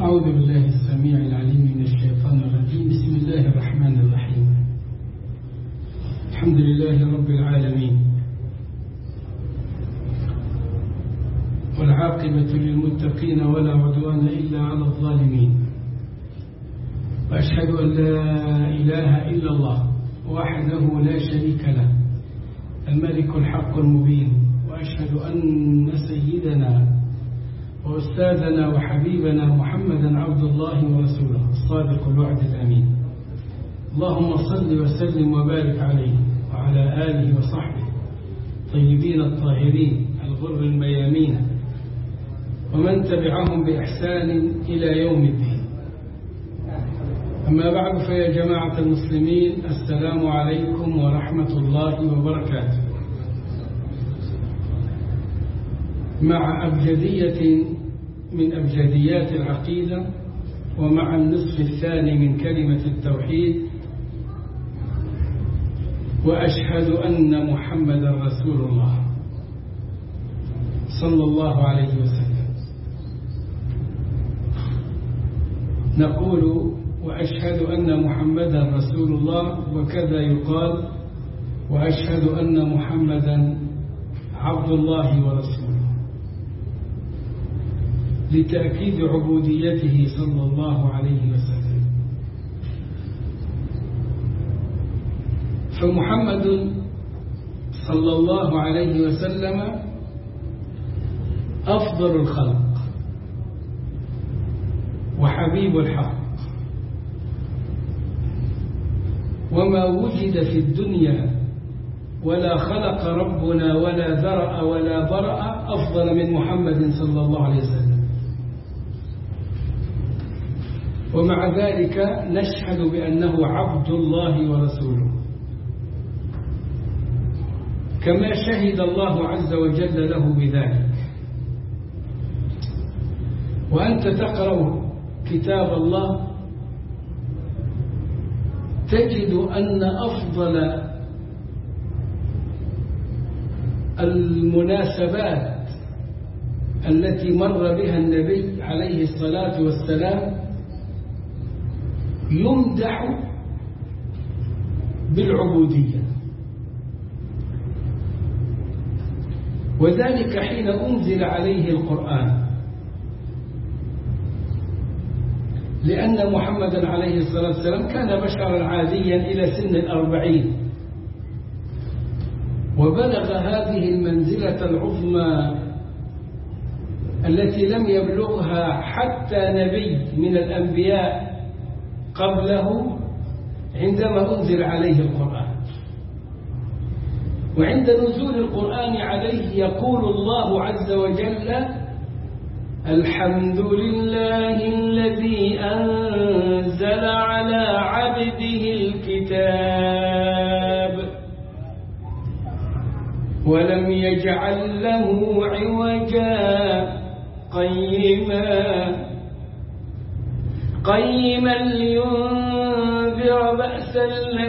أعوذ بالله السميع العليم من الشيطان الرجيم. بسم الله الرحمن الرحيم. الحمد لله رب العالمين، والعاقبة للمتقين ولا عدوان إلا على الظالمين، وأشهد أن لا إله إلا الله وحده لا شريك له الملك الحق المبين، وأشهد أن سيدنا وأستاذنا وحبيبنا محمدا عبد الله ورسوله الصادق الوعد الأمين. اللهم صل وسلم وبارك عليه وعلى آله وصحبه طيبين الطاهرين الغر الميامين، ومن تبعهم بإحسان إلى يوم الدين. أما بعد، فيا جماعة المسلمين، السلام عليكم ورحمة الله وبركاته. مع أبجدية من أبجديات العقيدة، ومع النصف الثاني من كلمة التوحيد، وأشهد أن محمدا رسول الله صلى الله عليه وسلم. نقول وأشهد أن محمدا رسول الله، وكذا يقال وأشهد أن محمدا عبد الله ورسوله، لتأكيد عبوديته صلى الله عليه وسلم. فمحمد صلى الله عليه وسلم أفضل الخلق وحبيب الحق، وما وجد في الدنيا ولا خلق ربنا ولا ذرأ ولا برأ أفضل من محمد صلى الله عليه وسلم. ومع ذلك نشهد بأنه عبد الله ورسوله، كما شهد الله عز وجل له بذلك. وأنت تقرأ كتاب الله تجد أن أفضل المناسبات التي مر بها النبي عليه الصلاة والسلام يمدح بالعبودية، وذلك حين أنزل عليه القرآن، لأن محمدا عليه الصلاة والسلام كان بشرا عاديا إلى سن 40، وبلغ هذه المنزلة العظمى التي لم يبلغها حتى نبي من الأنبياء قبله عندما أنزل عليه القرآن. وعند نزول القرآن عليه يقول الله عز وجل: الحمد لله الذي أنزل على عبده الكتاب ولم يجعل له عوجا قيما لينذر بأسا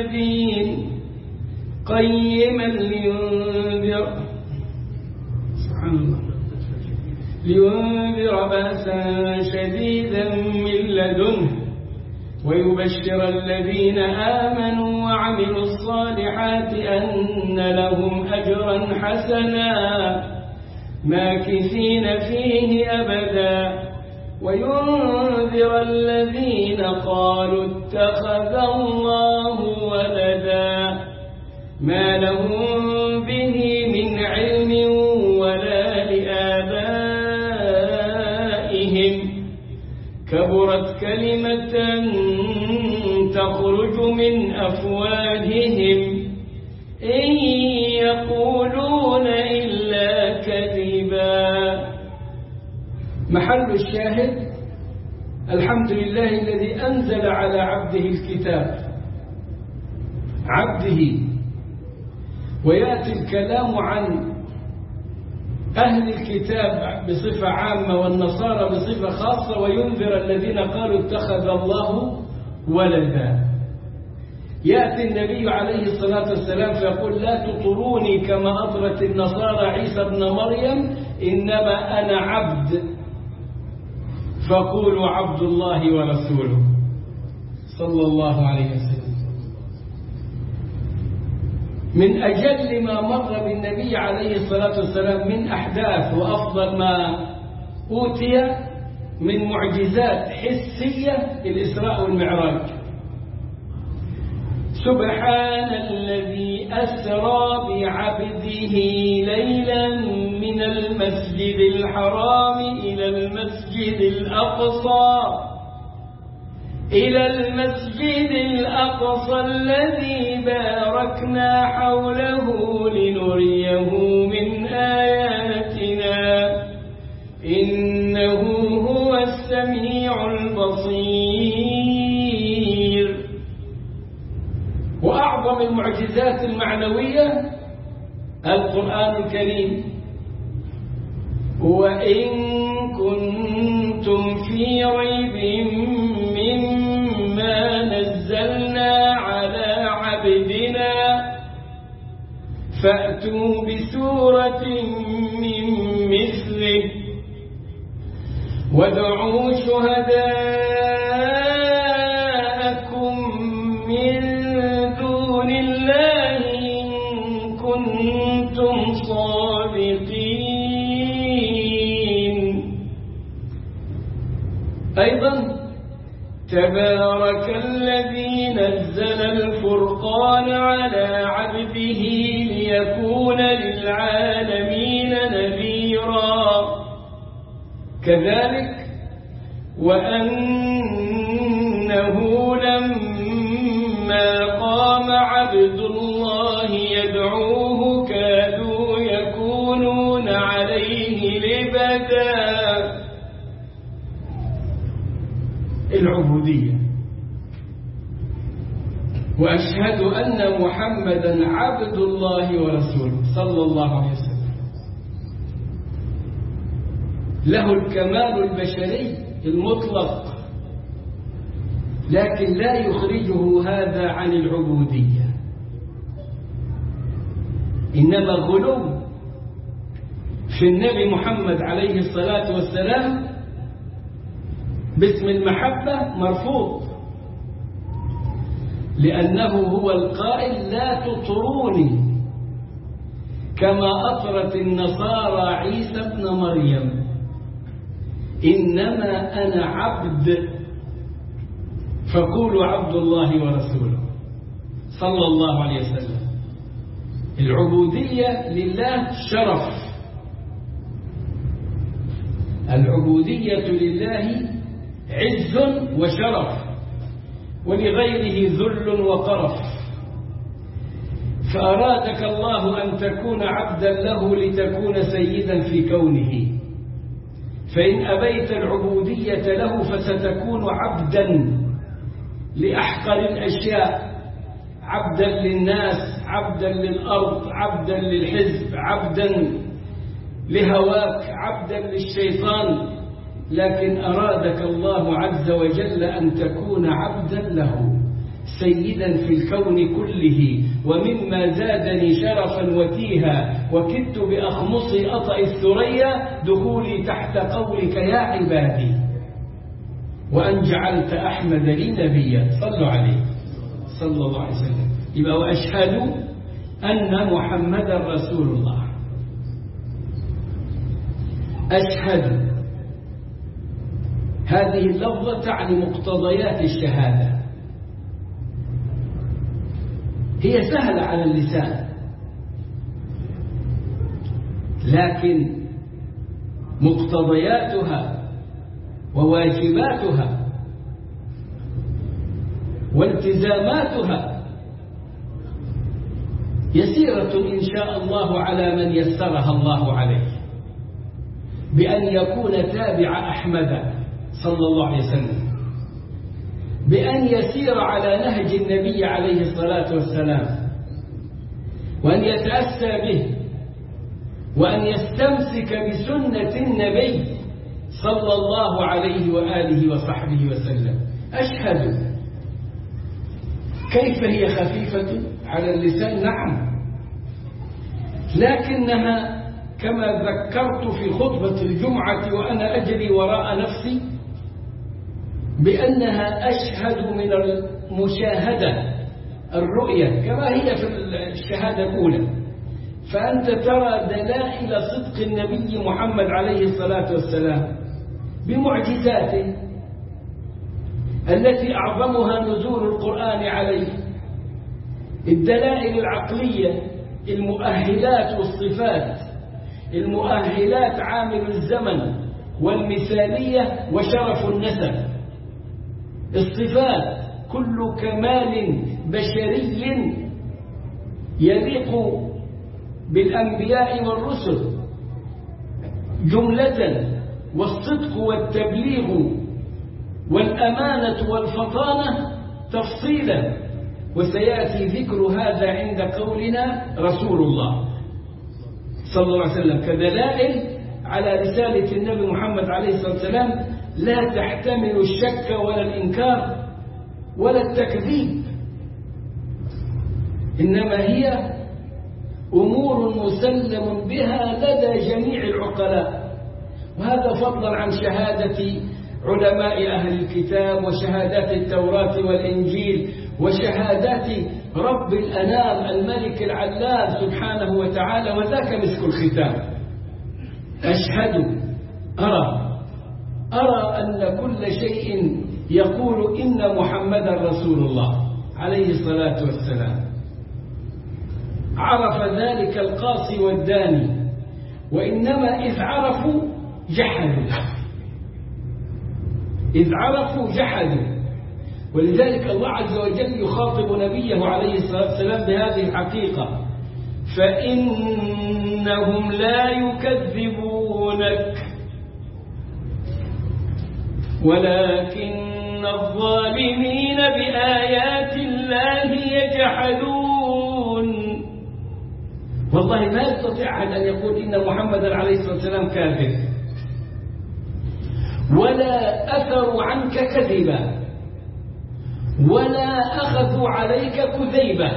شديدا من لدنه، ويبشر الذين آمنوا وعملوا الصالحات أن لهم أجرا حسنا ماكثين فيه أبدا، وينذر الذين قالوا اتخذ الله ولدا ما لهم به من علم ولا لآبائهم، كبرت كلمة تخرج من أفواههم إن يقولون إلا كذبا. محل الشاهد: الحمد لله الذي أنزل على عبده الكتاب، عبده. ويأتي الكلام عن أهل الكتاب بصفة عامة والنصارى بصفة خاصة، وينذر الذين قالوا اتخذ الله ولدا. يأتي النبي عليه الصلاة والسلام فيقول: لا تطروني كما أطرت النصارى عيسى ابن مريم، إنما أنا عبد. فقولوا عبد الله ورسوله صلى الله عليه وسلم. من أجل ما مر بالنبي عليه الصلاة والسلام من أحداث، وأفضل ما أوتي من معجزات حسية الإسراء والمعراج. سبحان الذي أسرى بعبده ليلا من المسجد الحرام إلى المسجد الأقصى الذي باركنا حوله لنريه من آياتنا إنه هو السميع البصير. وأعظم المعجزات المعنوية القرآن الكريم. وإن كنتم في ريب مما نزلنا على عبدنا فأتوا بسورة من مثله وادعوا شهداءكم من دون الله إن كنتم صادقين. أيضا تبارك الذي نزل الفرقان على عبده ليكون للعالمين نذيرا. كذلك وأنه لما قام عبد الله يدعوه كادوا يكونون عليه لبدا. العبودية. وأشهد أن محمدا عبد الله ورسوله صلى الله عليه وسلم. له الكمال البشري المطلق، لكن لا يخرجه هذا عن العبودية، إنما غلو في النبي محمد عليه الصلاة والسلام باسم المحبة مرفوض، لأنه هو القائل لا تطروني كما أطرت النصارى عيسى ابن مريم، إنما أنا عبد فقولوا عبد الله ورسوله صلى الله عليه وسلم. العبودية لله شرف، العبودية لله عز وشرف، ولغيره ذل وقرف. فأرادك الله أن تكون عبدا له لتكون سيدا في كونه، فإن أبيت العبودية له فستكون عبدا لأحقر الأشياء، عبدا للناس، عبدا للأرض، عبدا للحزب، عبدا لهواك، عبدا للشيطان. لكن أرادك الله عز وجل أن تكون عبدا له سيدا في الكون كله. ومما زادني شرفا وتيها وكدت بأخمصي أطأ الثريا دخولي تحت قولك يا عبادي، وأن جعلت أحمد لي نبيا صلوا عليه صلى الله عليه وسلم. يبقى وأشهد أن محمدا رسول الله. أشهد هذه اللفظة تعني مقتضيات الشهادة، هي سهلة على اللسان، لكن مقتضياتها وواجباتها والتزاماتها يسيرة إن شاء الله على من يسرها الله عليه، بأن يكون تابع أحمد صلى الله عليه وسلم، بأن يسير على نهج النبي عليه الصلاة والسلام، وأن يتأسى به، وأن يستمسك بسنة النبي صلى الله عليه وآله وصحبه وسلم. أشهد كيف هي خفيفة على اللسان؟ نعم، لكنها كما ذكرت في خطبة الجمعة وأنا أجري وراء نفسي بأنها أشهد من المشاهدة الرؤية كما هي في الشهادة الأولى. فأنت ترى دلائل صدق النبي محمد عليه الصلاة والسلام بمعجزاته التي أعظمها نزول القرآن عليه، الدلائل العقلية، المؤهلات والصفات، المؤهلات عامل الزمن والمثالية وشرف النسب، الصفات كل كمال بشري يليق بالأنبياء والرسل جملة، والصدق والتبليغ والأمانة والفطانة تفصيلا، وسيأتي ذكر هذا عند قولنا رسول الله صلى الله عليه وسلم كدلائل على رسالة النبي محمد عليه الصلاة والسلام لا تحتمل الشك ولا الإنكار ولا التكذيب، إنما هي أمور مسلم بها لدى جميع العقلاء. وهذا فضلا عن شهادة علماء أهل الكتاب وشهادات التوراة والإنجيل وشهادات رب الأنام الملك العلام سبحانه وتعالى، وذاك مسك الختام. أشهد أرى أن كل شيء يقول إن محمدا رسول الله عليه الصلاة والسلام. عرف ذلك القاصي والداني، وإنما إذ عرفوا جحدوا. ولذلك الله عز وجل يخاطب نبيه عليه الصلاة والسلام بهذه الحقيقة: فإنهم لا يكذبونك ولكن الظالمين بآيات الله يجحدون. والله ما يستطيع أحد أن يقول إن محمدا عليه الصلاة والسلام كاذب، ولا أثروا عنك كذبا، ولا أخذوا عليك كذيبا.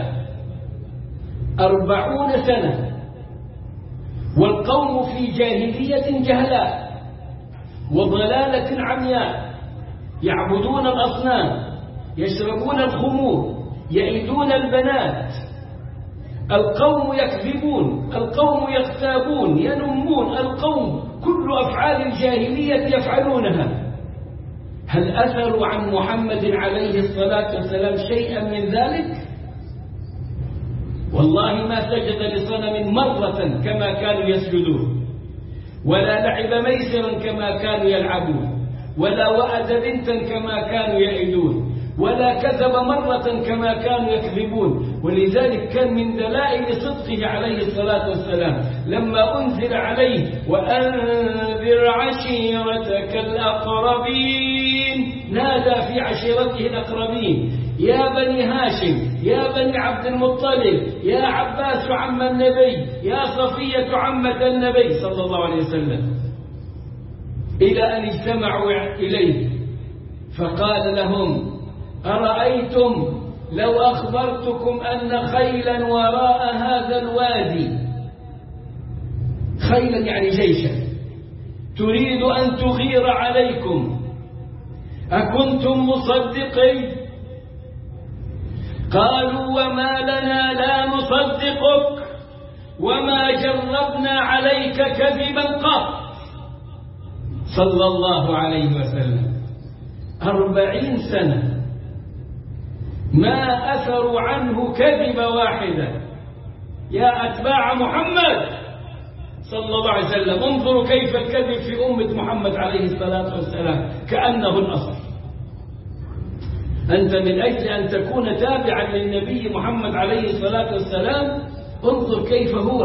40 سنة والقوم في جاهلية جهلاء وضلالة عمياء، يعبدون الأصنام، يشربون الخمور، يئدون البنات، القوم يكذبون، القوم يغتابون، ينمون، القوم كل أفعال الجاهلية يفعلونها. هل أثروا عن محمد عليه الصلاة والسلام شيئا من ذلك؟ والله ما سجد لصنم مرة كما كانوا يسجدون، ولا لعب ميسرا كما كانوا يلعبون، ولا وأد بنتا كما كانوا يئدون، ولا كذب مرة كما كانوا يكذبون. ولذلك كان من دلائل صدقه عليه الصلاة والسلام لما أنزل عليه وأنذر عشيرتك الأقربين، نادى في عشيرته الأقربين: يا بني هاشم، يا بني عبد المطلب، يا عباس عم النبي، يا صفية عمة النبي صلى الله عليه وسلم، إلى أن اجتمعوا إليه فقال لهم: أرأيتم لو أخبرتكم أن خيلا وراء هذا الوادي، خيلا يعني جيشا، تريد أن تغير عليكم، أكنتم مصدقين؟ قالوا: وما لنا لا نصدقك وما جربنا عليك كذبا قط. صلى الله عليه وسلم 40 سنة ما أثروا عنه كذبة واحدة. يا أتباع محمد صلى الله عليه وسلم، انظروا كيف الكذب في أمة محمد عليه الصلاة والسلام كأنه الأصل. أنت من أجل أن تكون تابعا للنبي محمد عليه الصلاة والسلام انظر كيف هو.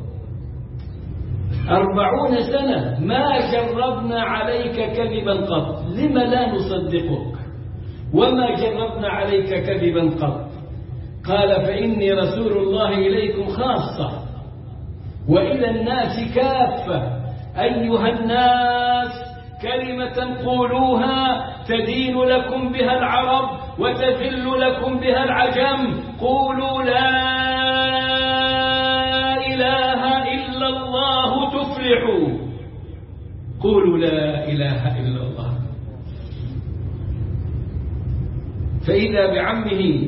40 سنة ما جربنا عليك كذبا قط، لما لا نصدقك وما جربنا عليك كذبا قط؟ قال: فإني رسول الله إليكم خاصة وإلى الناس كافة. أيها الناس، كلمة قولوها تدين لكم بها العرب وتذل لكم بها العجم. قولوا لا إله إلا الله تفلحوا. قولوا لا إله إلا الله. فإذا بعمه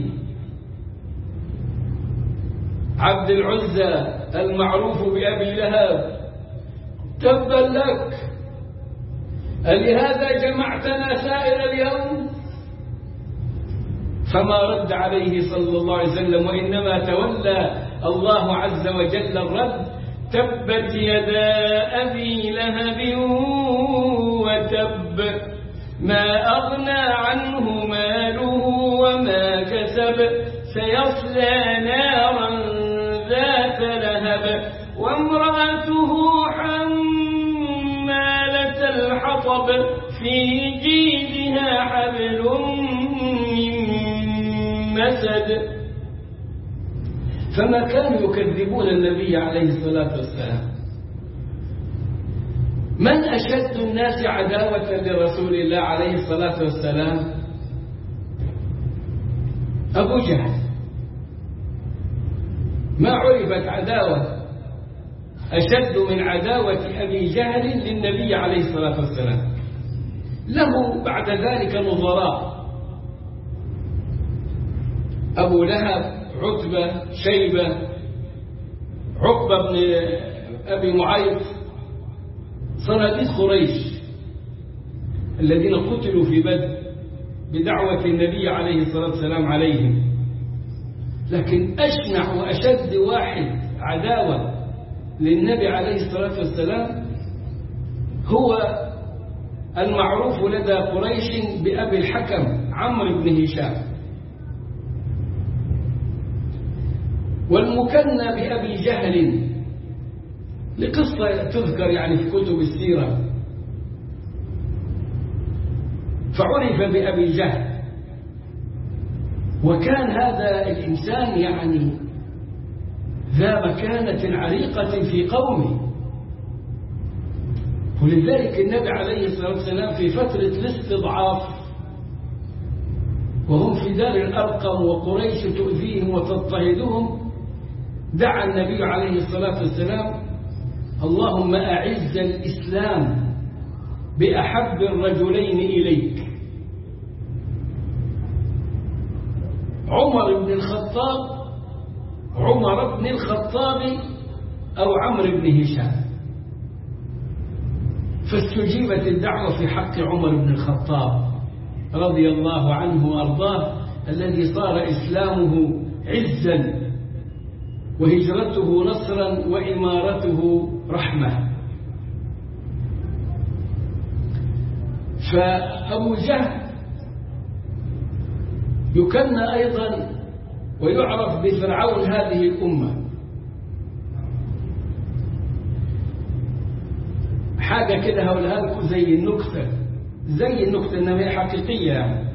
عبد العزى المعروف بأبي لهب: تبا لك، ألهذا جمعتنا سائر اليوم؟ فما رد عليه صلى الله عليه وسلم، وإنما تولى الله عز وجل الرد: تبت يدا أبي لهب وتب، ما أغنى عنه ماله وما كسب، سيصلى نارا ذات لهب، وامرأته حمالة الحطب، في جيدها حبل من مسد. فما كانوا يكذبون النبي عليه الصلاة والسلام. من أشد الناس عداوة لرسول الله عليه الصلاة والسلام؟ أبو جهل. ما عرفت عداوة أشد من عداوة أبي جهل للنبي عليه الصلاة والسلام. له بعد ذلك نظراء: أبو لهب، عتبة، شيبة، عقبة بن أبي معيط، صناديد قريش الذين قتلوا في بدر بدعوة النبي عليه الصلاة والسلام عليهم. لكن أشنع وأشد واحد عداوة للنبي عليه الصلاة والسلام هو المعروف لدى قريش بأبي الحكم عمرو بن هشام، والمكنى بأبي جهل لقصة تذكر يعني في كتب السيرة، فعرف بأبي جهل. وكان هذا الإنسان يعني ذا مكانة عريقة في قومه، ولذلك النبي عليه الصلاة والسلام في فترة الاستضعاف وهم في دار الأرقم وقريش تؤذيهم وتضطهدهم، دعا النبي عليه الصلاة والسلام: اللهم أعز الإسلام بأحب الرجلين إليك، عمر بن الخطاب أو عمرو بن هشام. فاستجيبت الدعوة في حق عمر بن الخطاب رضي الله عنه وأرضاه، الذي صار إسلامه عزا وهجرته نصرا وإمارته رحمة. فأبو جهل يكنى أيضا ويعرف بفرعون هذه الأمة. حاجة كده هقولها لكم زي النكتة إنها هي حقيقية يعني.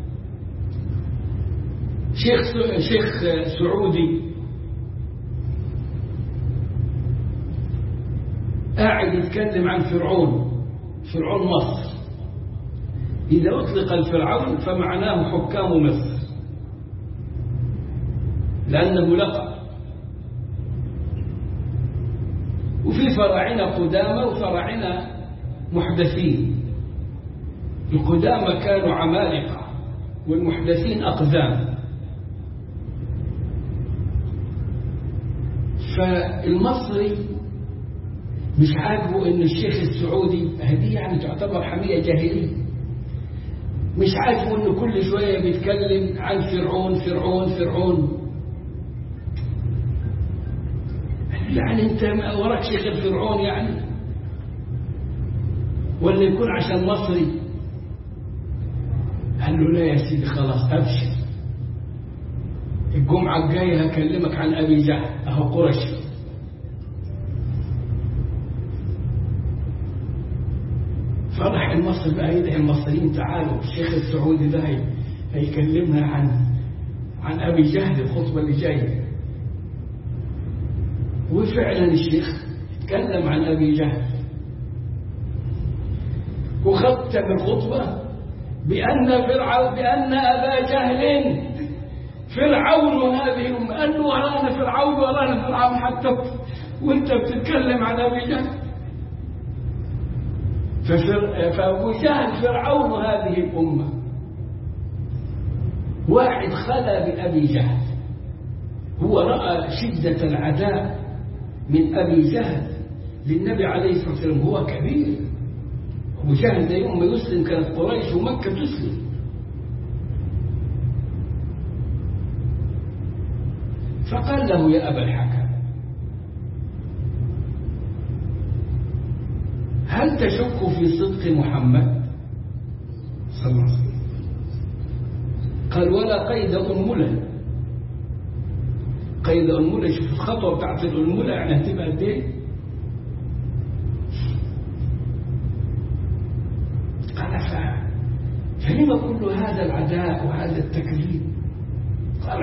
شيخ سعودي قاعد يتكلم عن فرعون مصر. إذا أطلق الفرعون فمعناه حكام مصر، لأنه لقب. وفي فراعنة قدامى وفراعنة محدثين. القدامى كانوا عمالقة والمحدثين أقزام. فالمصري مش عاجبه إن الشيخ السعودي، هذه يعني تعتبر حمية جاهلية، مش عاجبه إنه كل شوية بيتكلم عن فرعون. يعني أنت وراك شيخ الفرعون يعني، ولا يكون عشان مصري؟ قال له: لا يا سيدي، خلاص أبشر، الجمعة الجاية هكلمك عن أبي جهل أهو قرشي. فرح المصري بقى يدعي المصريين: تعالوا الشيخ السعودي ده هيكلمنا عن أبي جهل الخطبة اللي جاية. وفعلا الشيخ تكلم عن أبي جهل وختم الخطبة بأن أبا جهل فرعون هذه الأمة. قال له: ورانا فرعون حتى وانت بتتكلم عن أبي جهل. فأبو جهل فرعون هذه الأمة. واحد خلا بأبي جهل، هو رأى شدة العداء من أبي جهل للنبي عليه الصلاة والسلام، هو كبير. أبو جهل ده يوم ما يسلم كانت قريش ومكة تسلم. فقال له يا أبا الحكم هل تشك في صدق محمد صلى الله عليه وسلم؟ قال ولا قيد أنملة. قيد أنملة، شوف الخطوة بتاعت الأنملة يعني هتبقى قد ايه؟ قال فلما كل هذا العداء وهذا التكذيب؟ قال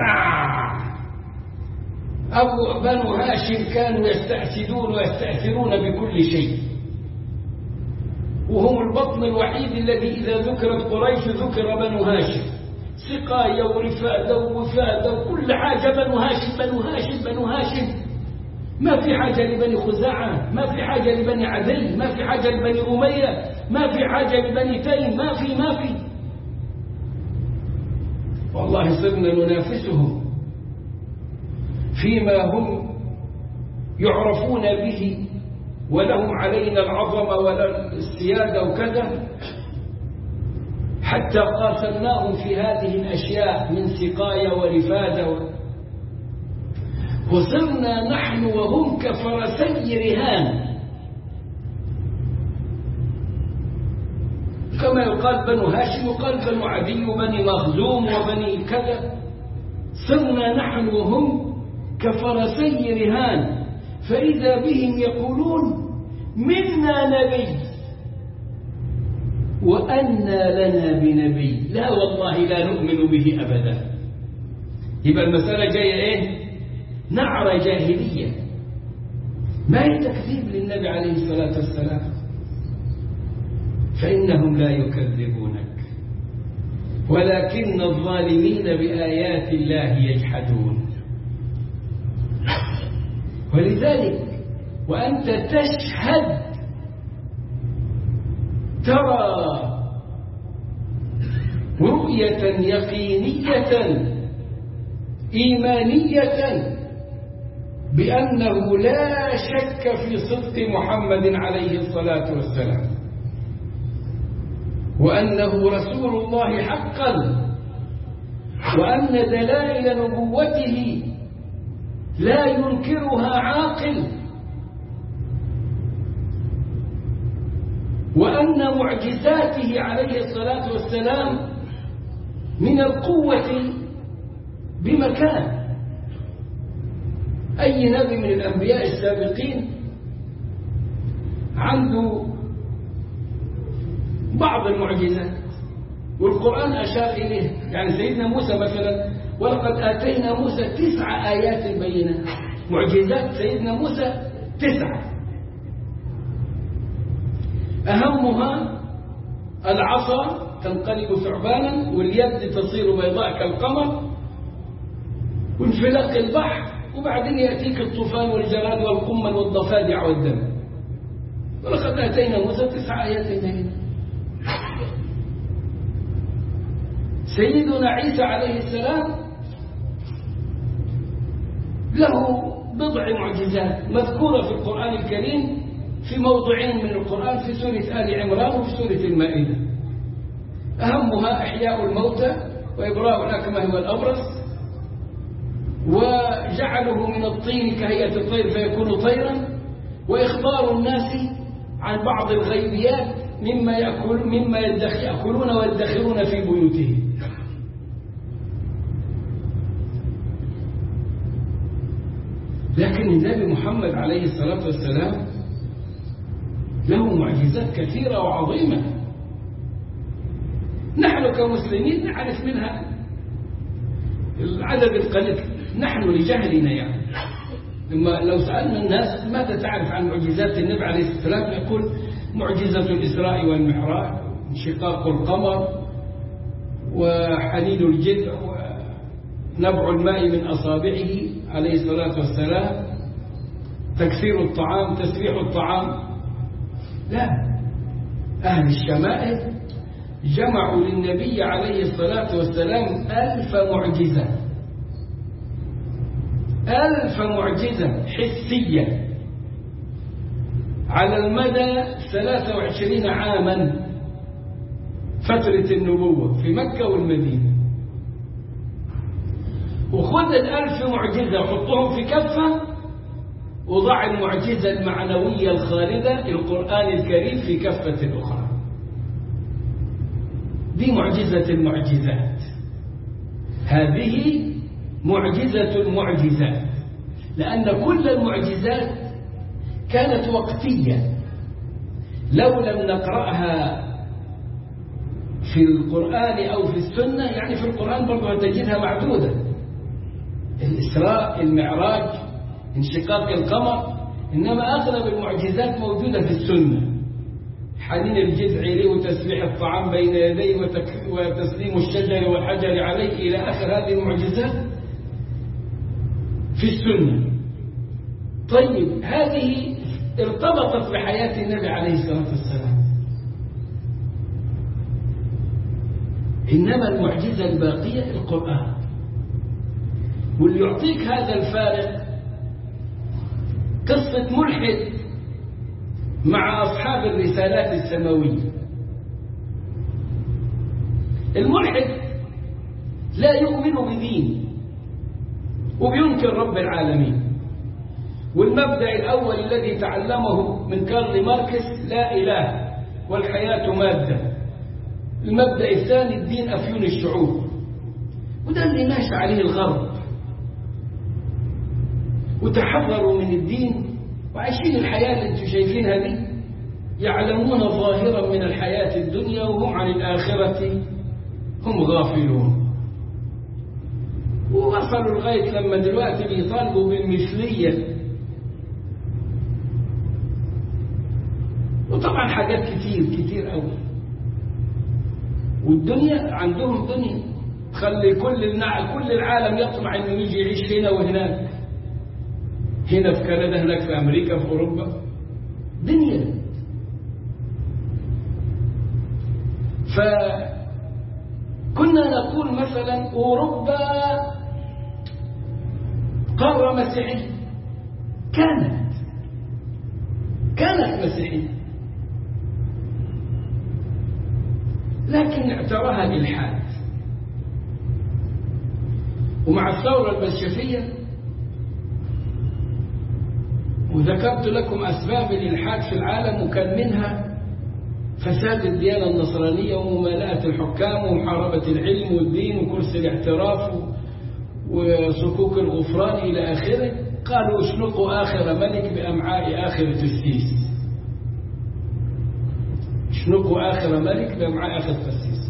بنو هاشم كانوا يستأسدون ويستأثرون بكل شيء، وهم البطن الوحيد الذي إذا ذكرت قريش ذكر بنو هاشم، سقاية ورفادة ووفادة وكل حاجة بنو هاشم بنو هاشم بنو هاشم. ما في حاجة لبني خزاعة، ما في حاجة لبني عدي، ما في حاجة لبني أمية، ما في حاجة لبني تيم، ما في. والله صرنا ننافسهم فيما هم يعرفون به ولهم علينا العظمة ولا السيادة وكذا، حتى قاتلناهم في هذه الأشياء من سقاية ورفادة، وصرنا نحن وهم كفرسي رهان، كما يقال بنو هاشم وقال بنو عدي وبني مخزوم وبني كذا. صرنا نحن وهم كفرسي رهان، فإذا بهم يقولون منا نبي وأنى لنا بنبي، لا والله لا نؤمن به أبدا. يبقى المسألة جاية إيه؟ نعرة جاهلية، ما هي تكذيب للنبي عليه الصلاة والسلام. فإنهم لا يكذبونك ولكن الظالمين بآيات الله يجحدون. ولذلك وأنت تشهد ترى رؤية يقينية إيمانية بأنه لا شك في صدق محمد عليه الصلاة والسلام، وأنه رسول الله حقا، وأن دلائل نبوته لا ينكرها عاقل، وأن معجزاته عليه الصلاة والسلام من القوة بمكان. أي نبي من الأنبياء السابقين عنده بعض المعجزات والقرآن أشار إليه، يعني سيدنا موسى مثلا ولقد آتينا موسى 9 آيات بينات، معجزات سيدنا موسى 9، أهمها العصا تنقلب ثعبانا واليد تصير بيضاء كالقمر وانفلاق البحر، وبعدين يأتيك الطوفان والجراد والقمل والضفادع والدم. ولقد آتينا موسى 9 آيات بينات. سيدنا عيسى عليه السلام له بضع معجزات مذكورة في القرآن الكريم في موضعين من القرآن، في سورة آل عمران وفي سورة المائدة. أهمها إحياء الموتى وإبراء الأكمه والأبرص وجعله من الطين كهيئة الطير فيكون طيرا، وإخبار الناس عن بعض الغيبيات مما يأكلون ويدخرون في بيوتهم. لكن النبي محمد عليه الصلاة والسلام له معجزات كثيرة وعظيمة، نحن كمسلمين نعرف منها العدد القليل، نحن لجهلنا يعني. لو سألنا الناس ماذا تعرف عن معجزات النبي عليه الصلاة والسلام يقول معجزة الإسراء والمعراج، انشقاق القمر وحنين الجذع ونبع الماء من أصابعه عليه الصلاة والسلام، تكسير الطعام، تسبيح الطعام. لا، أهل الشمائل جمعوا للنبي عليه الصلاة والسلام 1000 معجزة، 1000 معجزة حسية على المدى 23 عاما فترة النبوة في مكة والمدينة. وخذ 1000 معجزة وحطهم في كفة، وضع المعجزة المعنوية الخالدة القرآن الكريم في كفة أخرى. دي معجزة المعجزات، هذه معجزة المعجزات، لأن كل المعجزات كانت وقتية، لو لم نقرأها في القرآن أو في السنة، يعني في القرآن برضو تجدها معدودة، الإسراء، المعراج، انشقاق القمر، إنما أغلب المعجزات موجودة في السنة، حنين الجذع إليه وتسبيح الطعام بين يديه وتسليم الشجر والحجر عليه إلى آخر هذه المعجزات في السنة. طيب هذه ارتبطت بحياة النبي عليه الصلاة والسلام، إنما المعجزة الباقية القرآن. واللي يعطيك هذا الفارق قصة ملحد مع أصحاب الرسالات السماوية. الملحد لا يؤمن بدين وبينكر رب العالمين، والمبدأ الأول الذي تعلمه من كارل ماركس لا إله والحياة مادة. المبدأ الثاني الدين أفيون الشعوب، وده اللي ماشي عليه الغرب، وتحرروا من الدين وعايشين الحياة اللي انتم شايفينها دي، يعلمون ظاهرا من الحياة الدنيا وهم عن الآخرة هم غافلون. ووصلوا لغاية لما دلوقتي بيطالبوا بالمثلية، وطبعا حاجات كتير قوي. والدنيا عندهم دنيا تخلي كل العالم يطمع انه يجي يعيش هنا وهناك، هنا في كندا، هناك في امريكا، في اوروبا، دنيا. فكنا نقول مثلا اوروبا قارة مسيحية، كانت مسيحية، لكن اعتراها الإلحاد. ومع الثورة البلشفية، وذكرت لكم أسباب الإلحاد في العالم، وكان منها فساد الديانة النصرانية وممالأة الحكام ومحاربة العلم والدين وكرسي الاعتراف وصكوك الغفران إلى آخره. قالوا اشنقوا آخر ملك بأمعاء آخر تسيس، اشنقوا آخر ملك بأمعاء آخر تسيس،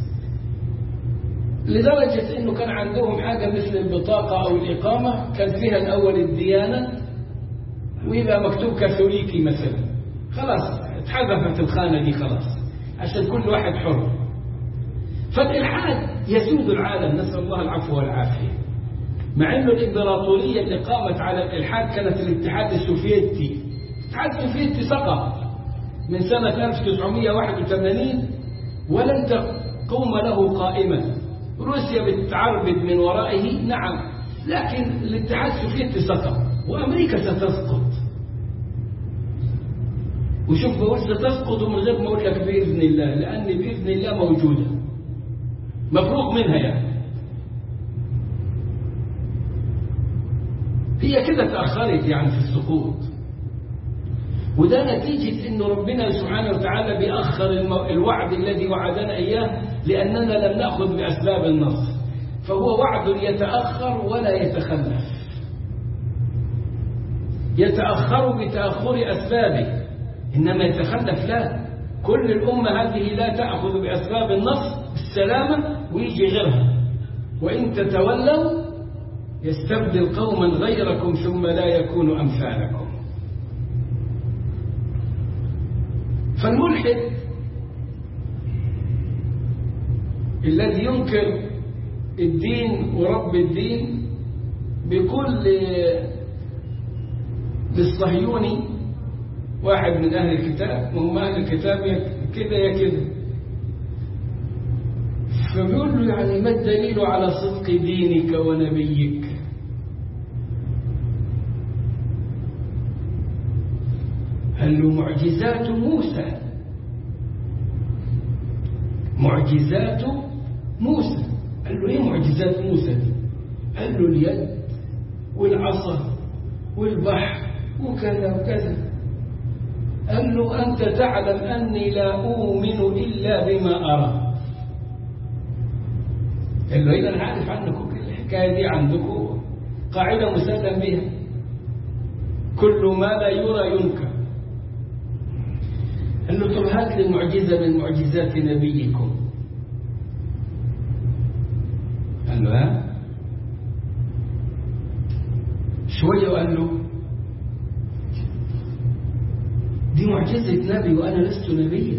لدرجة أنه كان عندهم حاجة مثل البطاقة أو الإقامة كان فيها الأول الديانة ويبقى مكتوب كاثوليكي مثلا، خلاص اتحذفت الخانة دي خلاص عشان كل واحد حر. فالإلحاد يسود العالم، نسأل الله العفو والعافية. مع أنه الإمبراطورية اللي قامت على الإلحاد كانت الاتحاد السوفيتي. الاتحاد السوفيتي سقط من سنة 1981 ولن تقوم له قائمة. روسيا بتعربد من ورائه، نعم، لكن الاتحاد السوفيتي سقط وأمريكا ستسقط. وشوف بقول ستسقط من غير ما أقول لك بإذن الله، لأن بإذن الله موجودة مفروغ منها، يعني هي كده تأخرت يعني في السقوط. وده نتيجة إنه ربنا سبحانه وتعالى بيأخر الوعد الذي وعدنا إياه، لأننا لم نأخذ بأسباب النصر. فهو وعد يتأخر ولا يتخلف، يتأخر بتأخر أسبابه، إنما يتخلف لا. كل الأمة هذه لا تأخذ بأسباب النصر السلامة ويجي غيرها. وإن تتولوا يستبدل قوما غيركم ثم لا يكون أمثالكم. فالملحد الذي ينكر الدين ورب الدين بيقول للصهيوني واحد من أهل الكتاب، وهم أهل الكتاب كده يا كده، فبيقول له يعني ما الدليل على صدق دينك ونبيك؟ قال له معجزات موسى. معجزات موسى. قال له ايه معجزات موسى دي؟ قال له اليد والعصا والبحر وكذا وكذا. قال له أنت تعلم أني لا أؤمن إلا بما أرى. قال له إذا أنا عارف عنكم الحكاية دي، عندكم قاعدة مسلم بها، كل ما لا يرى ينكر. قال له طب هات لي معجزة من معجزات نبيكم. قال له ها شوية وقال له دي معجزة نبي وأنا لست نبيا،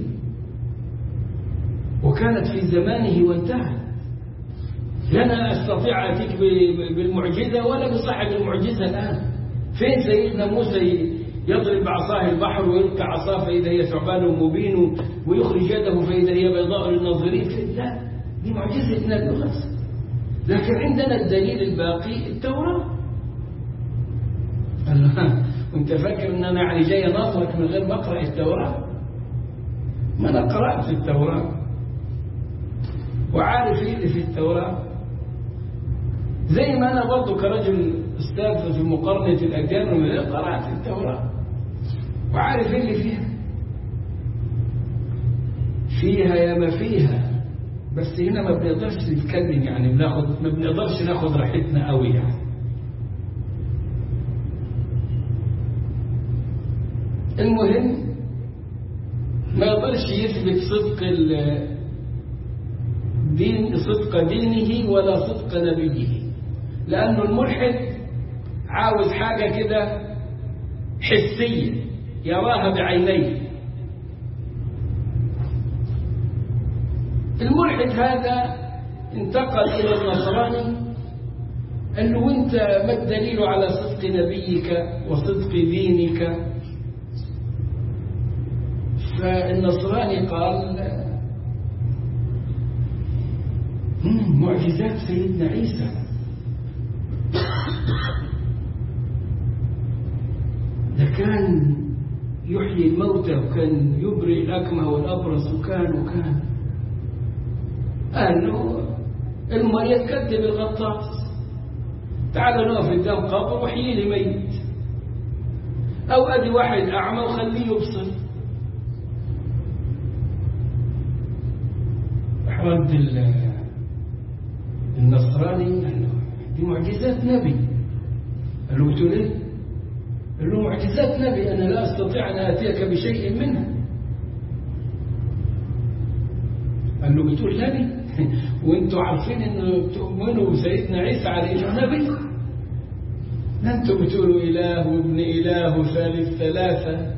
وكانت في زمانه وانتهت. لا أستطيع أتيك بالمعجزة ولا بصاحب المعجزة الآن. فين سيدنا موسى يضرب بعصاه البحر ويلقى عصاه فإذا هي ثعبان مبين ويخرج يده فإذا هي بيضاء للناظرين؟ لا، دي معجزة نبي خلاص. لكن عندنا الدليل الباقي التوراة. قال له وانت فاكر ان انا يعني جاي ناظرك من غير ما اقرا التوراة؟ ما انا قرات التوراة وعارف ايه اللي في التوراة، زي ما انا برضه كرجل استاذ في مقارنة الاديان قرات التوراة وعارف ايه اللي فيها. فيها يا ما فيها، بس هنا ما بنقدرش نتكلم، يعني ما بنقدرش ناخد راحتنا قوي يعني. المهم ما يقدرش يثبت صدق دينه ولا صدق نبيه، لأنه الملحد عاوز حاجة كده حسية يراها بعينيه. الملحد هذا انتقل إلى النصراني، قال له وانت ما الدليل على صدق نبيك وصدق دينك؟ فالنصراني قال معجزات سيدنا عيسى. ده كان يحيي الموتى وكان يبرئ الأكمه والأبرص وكان قال له المية تكذب الغطاس، تعال نقف قدام قبر وحيي لي ميت، أو أدي واحد أعمى وخليه يبصر. رد النصراني قال له دي معجزات نبي. قال له بتقول ايه؟ قال له معجزات نبي، أنا لا أستطيع أن آتيك بشيء منها. قال له بتقول نبي وانتوا عارفين انه تؤمنوا بسيدنا عيسى على انه نبي؟ لا انتوا بتقولوا اله وابن اله وثالث ثلاثه.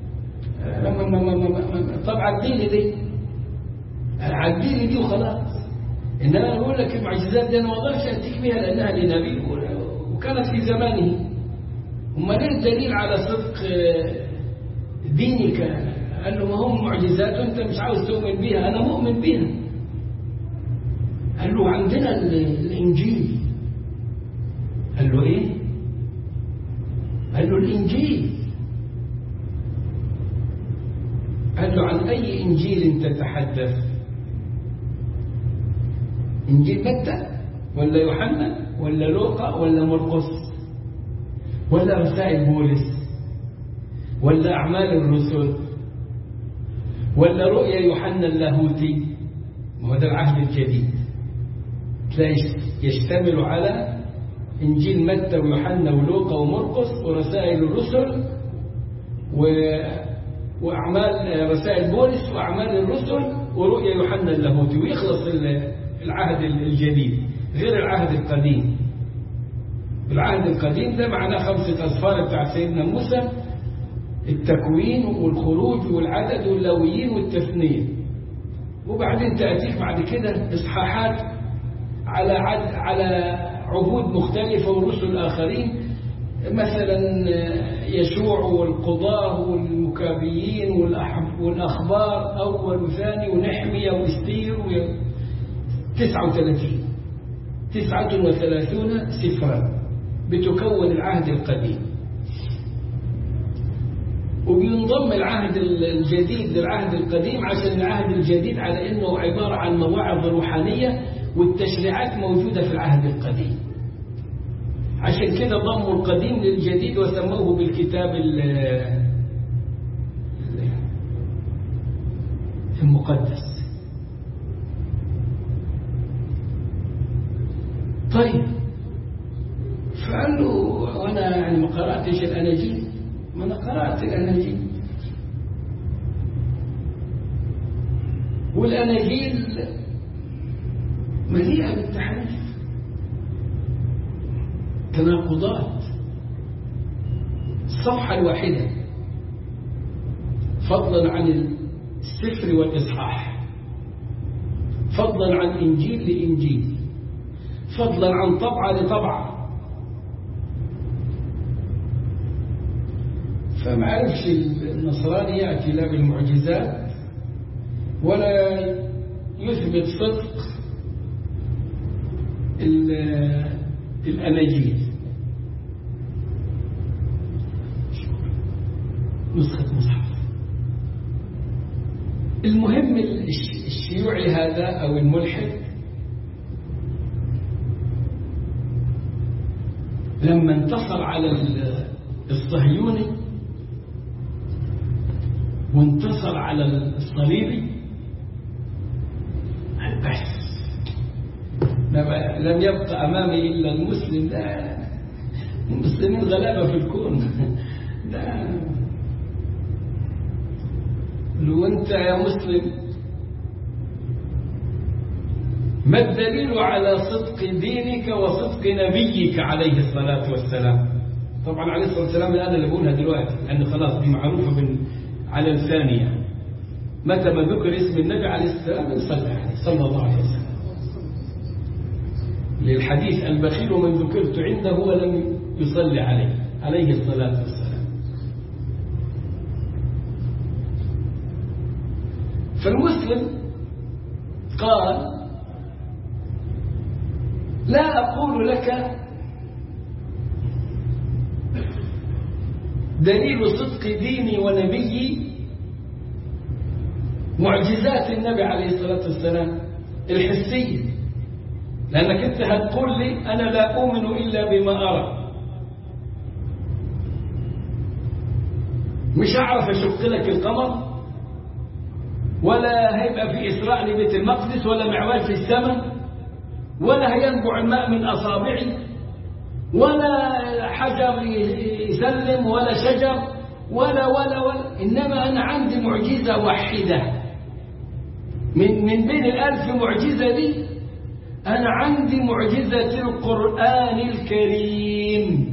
طب عديلي دي، عديلي دي وخلاص. انما انا بقول لك المعجزات دي انا ما اقدرش اتيك بها لانها لنبي وكانت في زمانه. امال ايه الدليل على صدق دينك؟ قال له ما هم معجزات وانت مش عاوز تؤمن بيها، انا مؤمن بيها. قال له عندنا الانجيل. قال له ايه؟ قال له الانجيل. قال له عن اي انجيل تتحدث؟ انجيل متى ولا يوحنا ولا لوقا ولا مرقس ولا رسائل بولس ولا اعمال الرسل ولا رؤيا يوحنا اللاهوتي؟ ما هو ده العهد الجديد، تلاقي يشتمل على إنجيل متى ويوحنا ولوقا ومرقس ورسائل الرسل وأعمال رسائل بولس وأعمال الرسل ورؤيا يوحنا اللاهوتي، ويخلص العهد الجديد غير العهد القديم. العهد القديم ده معناه 5 أسفار بتاع سيدنا موسى، التكوين والخروج والعدد واللاويين والتثنية، وبعدين تأتيك بعد كده إصحاحات على عهود مختلفة ورسل آخرين، مثلا يشوع والقضاة والمكابيين والأخبار أول وثاني ونحمية واستير 39 سفرا بتكون العهد القديم، وبينضم العهد الجديد للعهد القديم، عشان العهد الجديد على أنه عبارة عن مواعظ روحانية، والتشريعات موجودة في العهد القديم. عشان كده ضموا القديم للجديد وسموه بالكتاب المقدس. طيب، فقال له وانا يعني ما قرأتش الأناجيل؟ ما انا قرأت الأناجيل، والأناجيل مليئة بالتحريف، تناقضات. الصفحة الواحدة فضلا عن السفر والإصحاح، فضلا عن إنجيل لإنجيل، فضلا عن طبعة لطبعة. فما عرفش النصراني يأتي لا بالمعجزات ولا يثبت صدق الأناجيل. نسخة مصحف. المهم الشيوعي هذا أو الملحد لما انتصر على الصهيوني وانتصر على الصليبي، بس لم يبقى أمامي إلا المسلم. ده المسلمين غلابة في الكون. ده لو أنت يا مسلم، ما الدليل على صدق دينك وصدق نبيك عليه الصلاة والسلام؟ طبعا عليه الصلاة والسلام أنا اللي بقولها دلوقتي، لأن خلاص دي معروفة على الثانية. متى ما ذكر اسم النبي عليه السلام نصلي عليه صلى الله عليه وسلم. للحديث البخيل من ذكرت عنده ولم يصلي عليه الصلاة والسلام. فالمسلم قال: لا أقول لك دليل صدق ديني ونبيي معجزات النبي عليه الصلاة والسلام الحسية، لأنك أنت هتقول لي أنا لا أؤمن إلا بما أرى، مش هعرف أشق لك القمر، ولا هيبقى في إسراء لبيت المقدس، ولا معواج في السماء، ولا هينبع الماء من أصابعي، ولا حجر يسلم، ولا شجر، ولا إنما أنا عندي معجزة واحدة من بين 1000 معجزة دي. أنا عندي معجزة القرآن الكريم،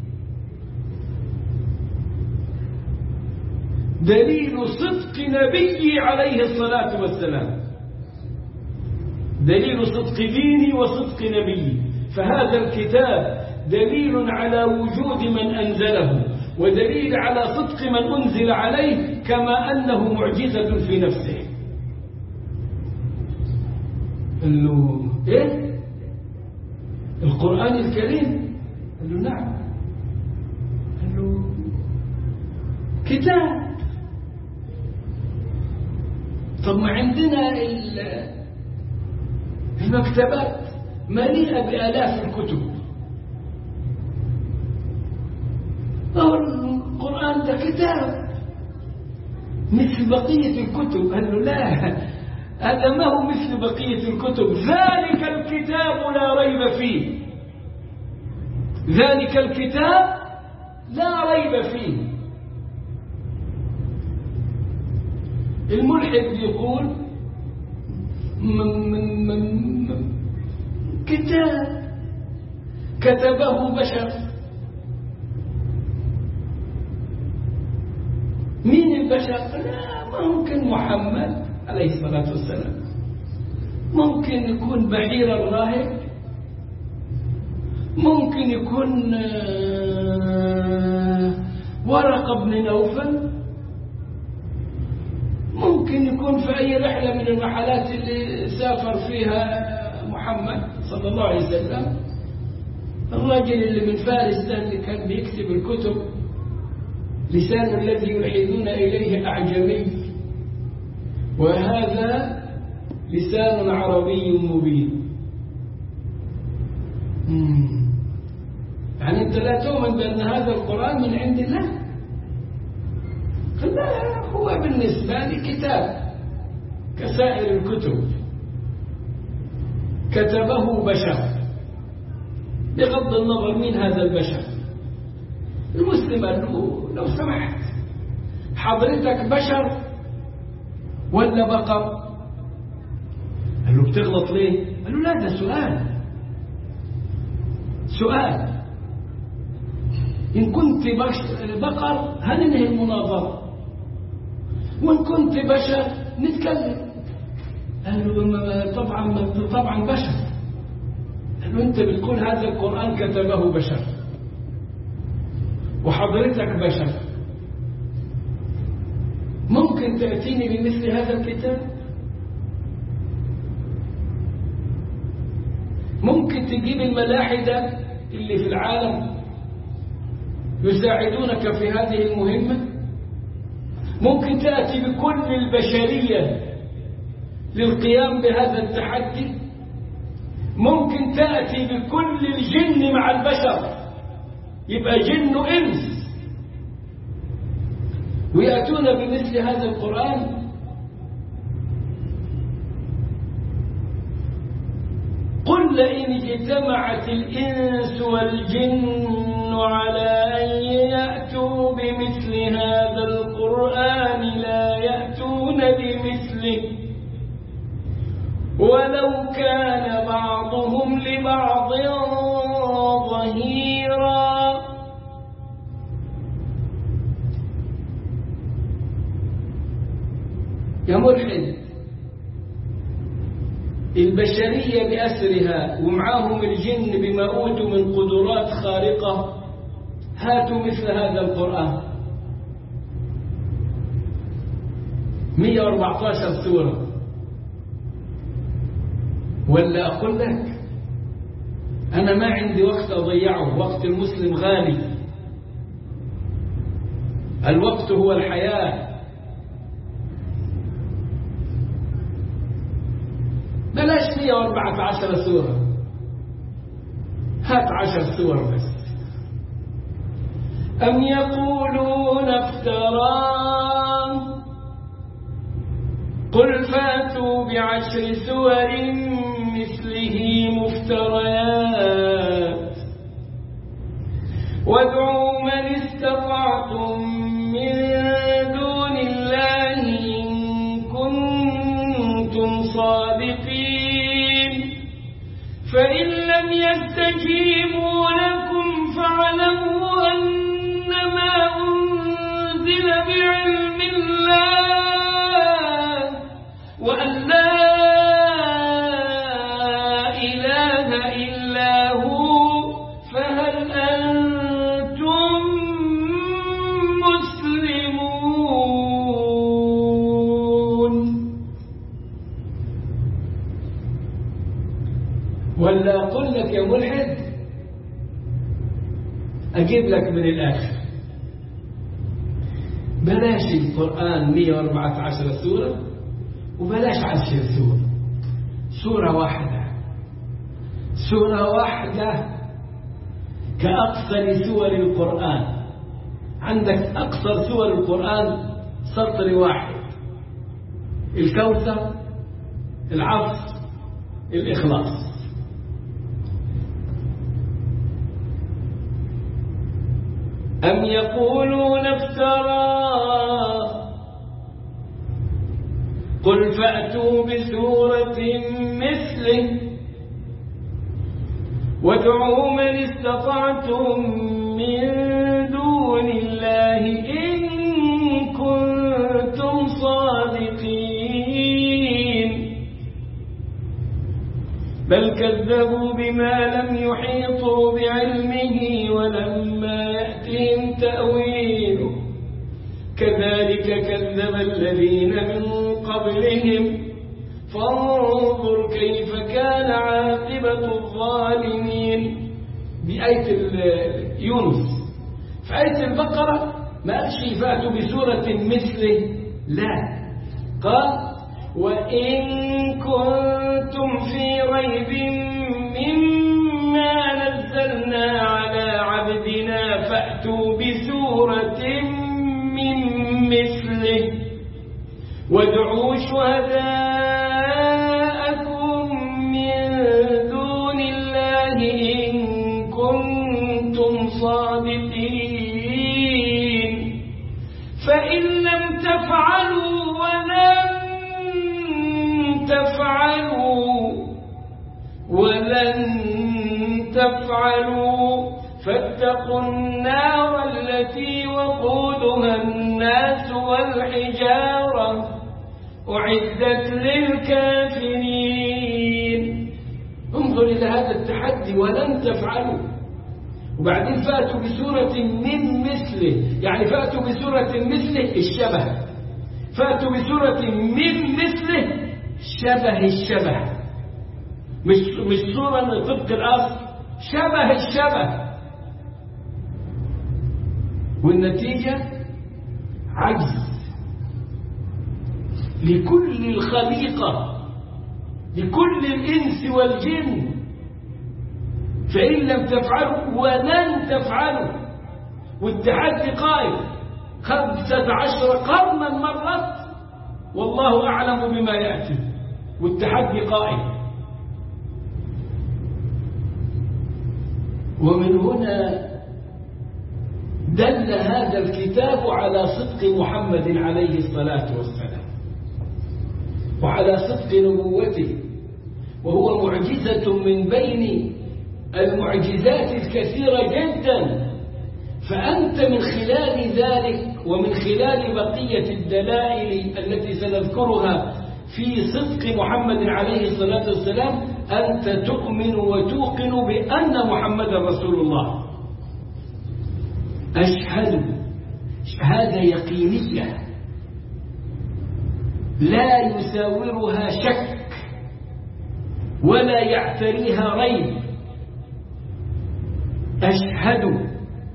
دليل صدق نبي عليه الصلاة والسلام، دليل صدق ديني وصدق نبي. فهذا الكتاب دليل على وجود من أنزله، ودليل على صدق من أنزل عليه، كما أنه معجزة في نفسه. قال له: إيه؟ القرآن الكريم؟ قال له: نعم. قال له: كتاب. طب ما عندنا المكتبات مليئة بآلاف الكتب، القرآن ده كتاب مثل بقية الكتب. قال له: لا، هذا ما هو مثل بقية الكتب، ذلك الكتاب لا ريب فيه، ذلك الكتاب لا ريب فيه. الملحد يقول من كتاب كتبه بشر. مين البشر؟ لا، ممكن محمد عليه الصلاة والسلام، ممكن يكون بحير الراهب، ممكن يكون ورقة بن نوفل، ممكن يكون في أي رحلة من الرحلات اللي سافر فيها محمد صلى الله عليه وسلم، الرجل اللي من فارس ده اللي كان بيكتب الكتب، لسان الذي يلحدون إليه أعجمي، وهذا لسان عربي مبين. يعني أنت لا تؤمن بأن هذا القرآن من عند الله؟ لا، هو بالنسبة لي كتاب كسائر الكتب، كتبه بشر، بغض النظر من هذا البشر. المسلم قال له لو سمحت حضرتك بشر ولا بقر؟ قال له بتغلط ليه؟ قال له لا، ده سؤال. إن كنت بقر هننهي المناظرة، وإن كنت بشر نتكلم. قال له طبعا بشر. قال له أنت بتقول هذا القرآن كتبه بشر وحضرتك بشر، ممكن تأتيني بمثل هذا الكتاب؟ ممكن تجيب الملاحدة اللي في العالم يساعدونك في هذه المهمة؟ ممكن تأتي بكل البشرية للقيام بهذا التحدي؟ ممكن تأتي بكل الجن مع البشر، يبقى جن وإنس، ويأتون بمثل هذا القرآن؟ قل لئن اجتمعت الإنس والجن على أن يأتوا بمثل هذا القرآن لا يأتون بمثله ولو كان بعضهم لبعض ظهيرا. يا ملحد، البشرية بأسرها ومعاهم الجن بما أوتوا من قدرات خارقة، هاتوا مثل هذا القرآن 114 سورة. ولا أقول لك أنا ما عندي وقت أضيعه، وقت المسلم غالي، الوقت هو الحياة. بلاش 114 سورة، هات 10 سور بس. أم يقولون افتراه قل فاتوا ب10 سور مثله مفتريات وادعوا من استطعتم من دون الله إن كنتم صادقين فإن لم يستجيبوا لكم فاعلموا أنما أنزل بعلم الله وأن لا إله إلا هو فهل أنتم مسلمون. ولا أقول لك يا ملحد، أجيب لك من الآخر، بلاش القرآن 114 سورة وبلاش 10 سورة، سورة واحدة كأقصر سور القرآن. عندك أقصر سور القرآن سطر واحد، الكوثر، العصر، الإخلاص. أم يقولون افتراه قل فأتوا بسورة مثله وادعوا من استطعتم من دون الله إن كنتم صادقين بل كذبوا بما لم يحيطوا بعلمه ولما يأتهم تأويله كذلك كذب الذين من قبلهم فانظر كيف كان عاقبة سورة الظالمين بآية يونس. في آية البقرة ما قالش فأتوا بسورة مثله، لا، قال وإن كنتم في ريب مما نزلنا على عبدنا فأتوا بسورة من مثله وادعوا شهداءكم من دون الله إن كنتم صادقين فإن لم تفعلوا ولن تفعلوا فاتقوا النار التي وقودها الناس والحجارة أعدت للكافرين. انظر إلى هذا التحدي، ولن تفعلوا، وبعدين فأتوا بسورة من مثله، يعني فأتوا بسورة مثله الشبه، فأتوا بسورة من مثله شبه الشبه، مش صورة طبق الأصل، شبه الشبه، والنتيجة عجز لكل الخليقة، لكل الإنس والجن. فإن لم تفعلوا ولن تفعلوا، والتحدي قائم 15 قرنا مرت والله أعلم بما يأتي، والتحدي قائم. ومن هنا دل هذا الكتاب على صدق محمد عليه الصلاة والسلام وعلى صدق نبوته، وهو معجزة من بين المعجزات الكثيرة جدا. فأنت من خلال ذلك ومن خلال بقية الدلائل التي سنذكرها في صدق محمد عليه الصلاة والسلام أنت تؤمن وتوقن بأن محمد رسول الله. أشهد شهادة يقينية لا يساورها شك ولا يعتريها ريب. أشهد،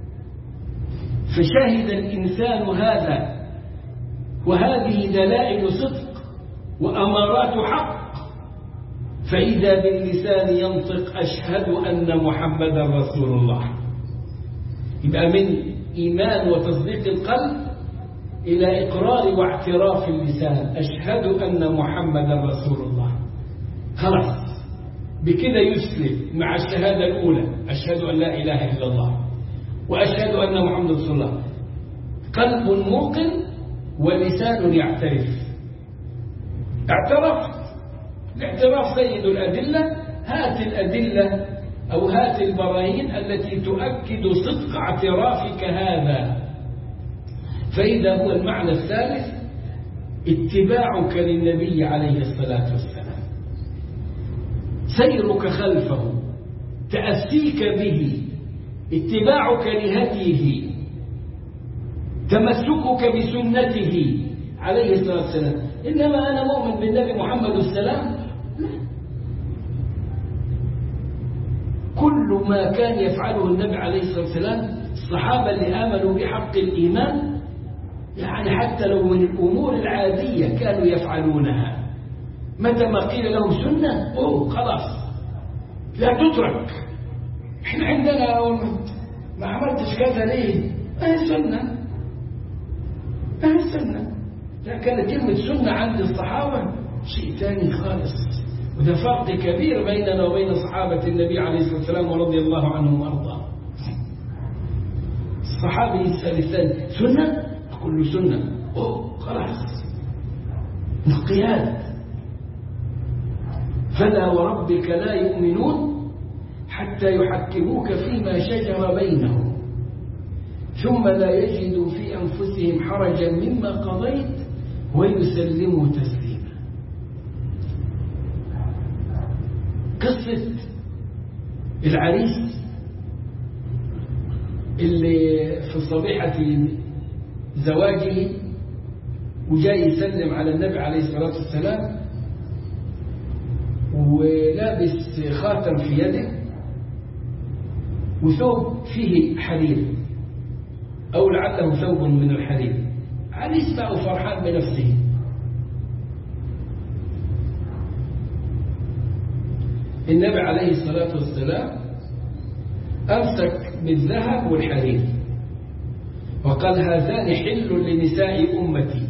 فشهد الإنسان هذا، وهذه دلائل صدق وأمارات حق. فإذا باللسان ينطق أشهد أن محمدا رسول الله، يبقى من إيمان وتصديق القلب إلى إقرار واعتراف اللسان، أشهد أن محمدا رسول الله. خلاص بكده يسلم مع الشهادة الأولى، أشهد أن لا إله إلا الله وأشهد أن محمدا رسول الله. قلب موقن ولسان يعترف. اعترفت، الاعتراف سيد الأدلة. هات الأدلة أو هات البراهين التي تؤكد صدق اعترافك هذا. فإذا هو المعنى الثالث اتباعك للنبي عليه الصلاة والسلام، سيرك خلفه، تأسيك به، اتباعك لهديه، تمسكك بسنته عليه الصلاة والسلام. إنما أنا مؤمن بالنبي محمد السلام، كل ما كان يفعله النبي عليه الصلاة والسلام الصحابة اللي آمنوا بحق الإيمان، يعني حتى لو من الأمور العادية كانوا يفعلونها، متى ما قيل لهم سنة خلاص لا تترك. احنا عندنا ما عملتش كذا ليه؟ سنة، سنة. لا، كانت كلمة سنة عند الصحابة شيء ثاني خالص، وده فرق كبير بيننا وبين صحابة النبي عليه الصلاة والسلام ورضي الله عنهم وارضاهم. الصحابي يسأل الثاني سنة، تقول له سنة، خلاص انقياد. فلا وربك لا يؤمنون حتى يحكموك فيما شجر بينهم ثم لا يجدوا في أنفسهم حرجا مما قضيت ويسلموا تسليما. قصة العريس اللي في صبيحة زواجه وجاي يسلم على النبي عليه الصلاة والسلام، ولابس خاتم في يده وثوب فيه حرير أو لعله ثوب من الحرير، عريس بقى وفرحان بنفسه. النبي عليه الصلاة والسلام أمسك بالذهب والحرير وقال هذان حل لنساء أمتي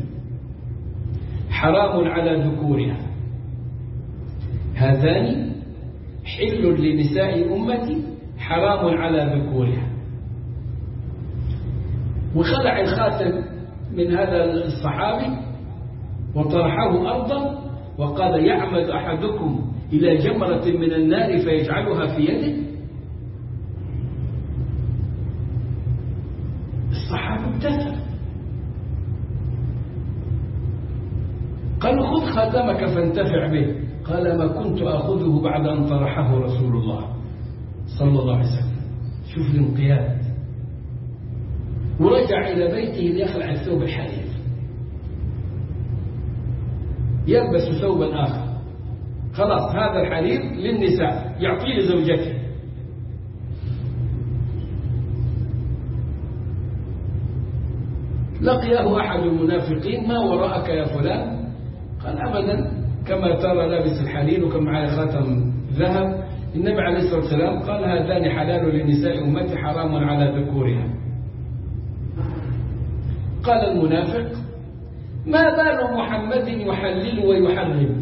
حرام على ذكورها، هذان حل لنساء أمتي حرام على ذكورها. وخلع الخاتم من هذا الصحابي وطرحه أرضا وقال يعمد أحدكم إلى جمرة من النار فيجعلها في يده. الصحابة ابتسم، قالوا خذ خاتمك فانتفع به، قال ما كنت أخذه بعد أن طرحه رسول الله صلى الله عليه وسلم. شوف الانقياد. ورجع إلى بيته ليخلع الثوب الحرير، يلبس ثوبا آخر، خلاص هذا الحرير للنساء يعطيه لزوجته. لقيه أحد المنافقين ما وراءك يا فلان؟ قال أبدا، كما ترى لابس الحرير وكم معي خاتم ذهب. النبي عليه الصلاة والسلام قال هذان حلال لنساء أمتي حرام على ذكورها. قال المنافق ما بال محمد يحلل ويحرم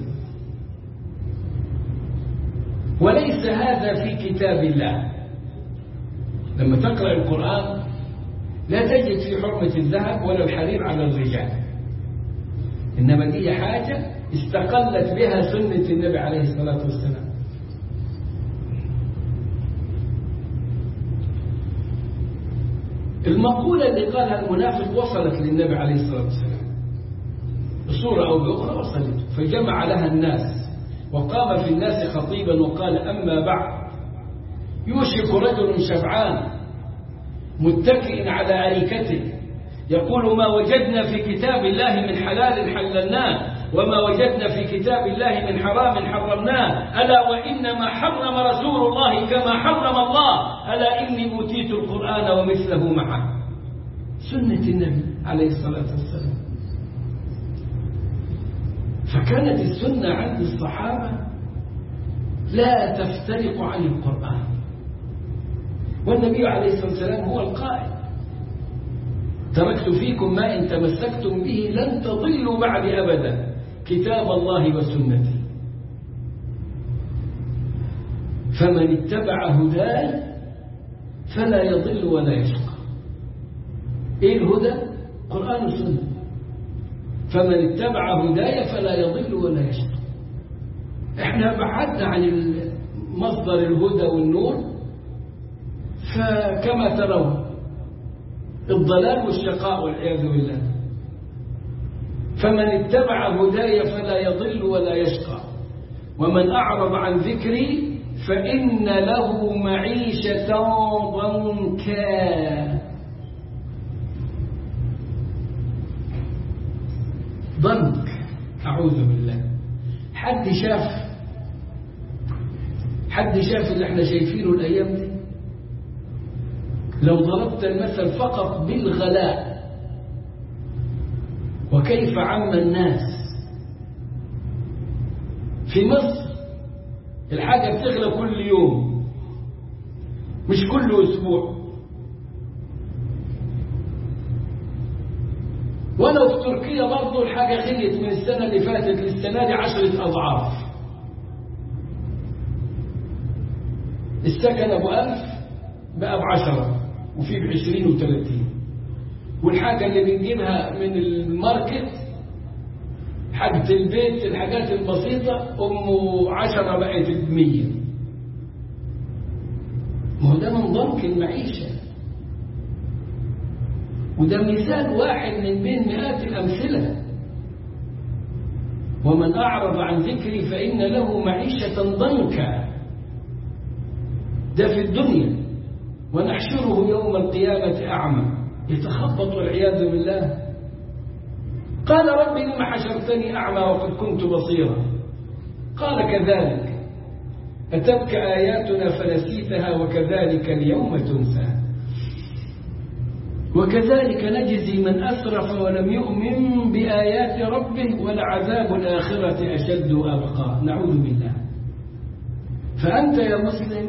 وليس هذا في كتاب الله. لما تقرأ القرآن لا تجد في حرمة الذهب ولا الحرير على الرجال، إنما دي حاجة استقلت بها سنة النبي عليه الصلاة والسلام. المقولة اللي قالها المنافق وصلت للنبي عليه الصلاة والسلام بصورة أو بأخرى، وصلت فجمع لها الناس وقام في الناس خطيبا وقال أما بعد يوشك رجل شبعان متكئ على أريكته يقول ما وجدنا في كتاب الله من حلال حللناه وما وجدنا في كتاب الله من حرام حرمناه، ألا وإنما حرم رسول الله كما حرم الله، ألا إني أوتيت القرآن ومثله معه. سنة النبي عليه الصلاة والسلام. فكانت السنة عند الصحابة لا تفترق عن القرآن، والنبي عليه الصلاة والسلام هو القائل تركت فيكم ما إن تمسكتم به لن تضلوا بعد أبدا كتاب الله وسنتي، فمن اتبع هداي فلا يضل ولا يشقى. إيه الهدى؟ قرآن وسنة. فمن اتبع هداي فلا يضل ولا يشقى. احنا بعدنا عن مصدر الهدى والنور، فكما ترون الضلال والشقاء والعياذ بالله. فمن اتبع هداي فلا يضل ولا يشقى ومن أعرض عن ذكري فإن له معيشة ضنكا. ضنك، أعوذ بالله. حد شاف اللي احنا شايفينه الأيام دي؟ لو ضربت المثل فقط بالغلاء وكيف عم الناس في مصر، الحاجة بتغلى كل يوم مش كل أسبوع. ولو في تركيا برضو الحاجة غليت من السنة اللي فاتت للسنة دي 10 أضعاف. السكن أبو 1000 بقى ب10 وفي ب20 و30، والحاجة اللي بنجيبها من الماركت حاجة البيت الحاجات البسيطة 10 بقت ب100. ما هو ده من ضنك المعيشة، وده مثال واحد من بين مئات الأمثلة. ومن أعرض عن ذكري فإن له معيشة ضنكا، ده في الدنيا. ونحشره يوم القيامة أعمى يتخبط والعياذ بالله. قال رب لم حشرتني أعمى وقد كنت بصيرا؟ قال كذلك أتتك آياتنا فنسيتها وكذلك اليوم تنسى. وكذلك نجزي من أسرف ولم يؤمن بآيات ربه ولعذاب الآخرة أشد وأبقى. نعوذ بالله. فأنت يا مسلم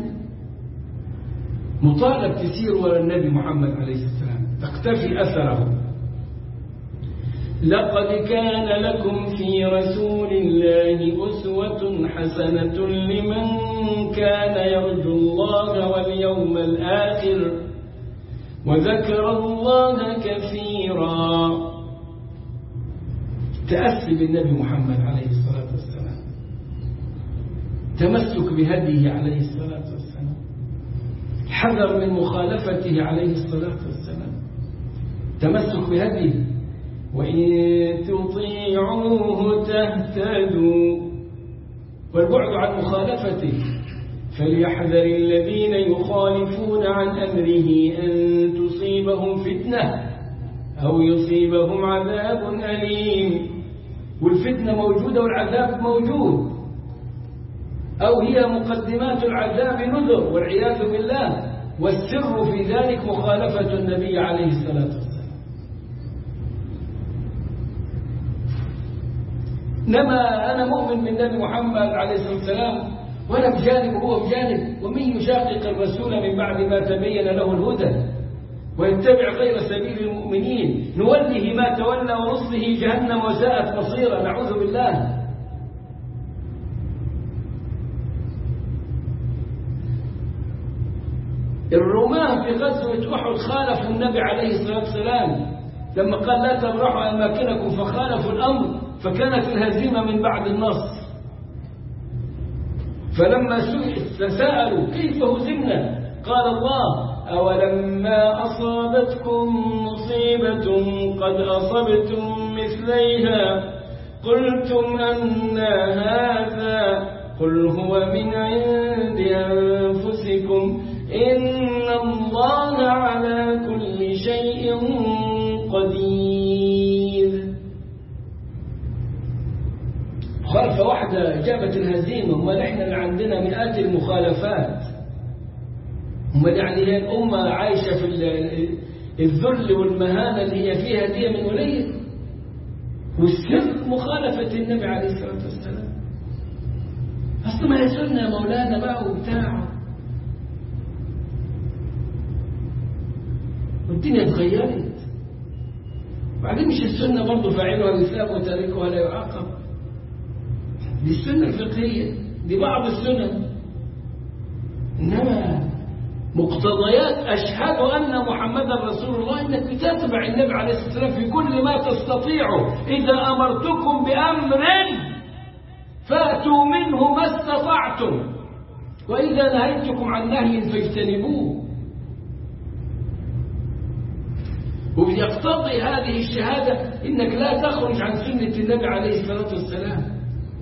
مطالب تسير وراء النبي محمد عليه السلام، تقتفي أثره. لقد كان لكم في رسول الله أسوة حسنة لمن كان يرجو الله واليوم الآخر وذكر الله كثيرا. تأسي بالنبي محمد عليه الصلاة والسلام، تمسك بهديه عليه الصلاة والسلام، حذر من مخالفته عليه الصلاة والسلام، تمسك بهديه. وإن تطيعوه تهتدوا، والبعد عن مخالفته. فليحذر الذين يخالفون عن أمره أن تصيبهم فتنة أو يصيبهم عذاب أليم. والفتنة موجودة والعذاب موجود، أو هي مقدمات العذاب نذر والعياذ بالله. والسر في ذلك مخالفة النبي عليه الصلاة والسلام. إنما أنا مؤمن بالنبي محمد عليه الصلاة والسلام وأنا بجانب وهو بجانب. ومن يشاقق الرسول من بعد ما تبين له الهدى ويتبع غير سبيل المؤمنين نوله ما تولى ونصله جهنم وساءت مصيرا. نعوذ بالله. الرومان في غزوة أحد خالفوا النبي عليه الصلاة والسلام لما قال لا تبرحوا أماكنكم فخالفوا الأمر، فكانت الهزيمة من بعد النصر. فلما تساءلوا كيف هزمنا قال الله أولما أصابتكم مصيبة قد أصبتم مثليها قلتم أن هذا قل هو من عند أنفسكم إن الله على كل شيء قدير. مخالفة واحدة جابت الهزيمة. وما نحن اللي عندنا مئات المخالفات. وما يعني هي الأمة عايشة في الذل والمهانة اللي هي فيها دي من وليه. والسر مخالفة النبي عليه الصلاة والسلام. أصلا ما يسرنا يا مولانا بقى وبتاعه. والدنيا اتغيرت. بعدين مش السنة برضه فاعلها يثاب وتاركها لا يعاقب. دي السنة الفقهية، دي بعض السنن. إنما مقتضيات أشهد أن محمدا رسول الله إنك تتبع النبي عليه الصلاة والسلام في كل ما تستطيعه. إذا أمرتكم بأمر فأتوا منه ما استطعتم وإذا نهيتكم عن نهي فاجتنبوه. ويقتضي هذه الشهادة إنك لا تخرج عن سنة النبي عليه الصلاة والسلام.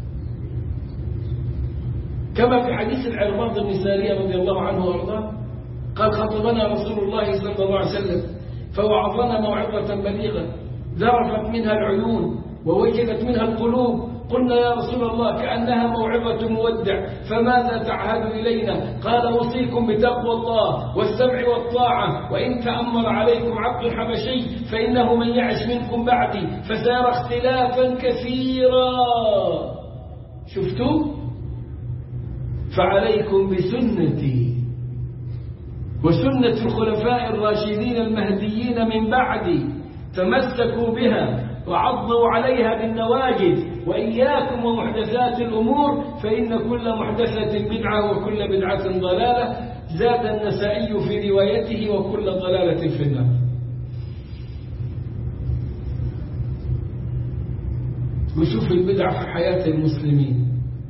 كما في حديث العرباض بن سارية رضي الله عنه وارضاه قال خطبنا رسول الله صلى الله عليه وسلم فوعظنا موعظة بليغة ذرفت منها العيون ووجلت منها القلوب. قلنا يا رسول الله كأنها موعظة مودع فماذا تعهد إلينا؟ قال أوصيكم بتقوى الله والسمع والطاعة وإن تأمر عليكم عبد حبشي فإنه من يعش منكم بعدي فسيرى اختلافا كثيرا. شفتوا؟ فعليكم بسنتي وسنة الخلفاء الراشدين المهديين من بعدي تمسكوا بها وعضوا عليها بالنواجذ وإياكم ومحدثات الأمور فإن كل محدثة بدعة وكل بدعة ضلالة. زاد النسائي في روايته وكل ضلالة في النار. وشوف البدعة في حياة المسلمين.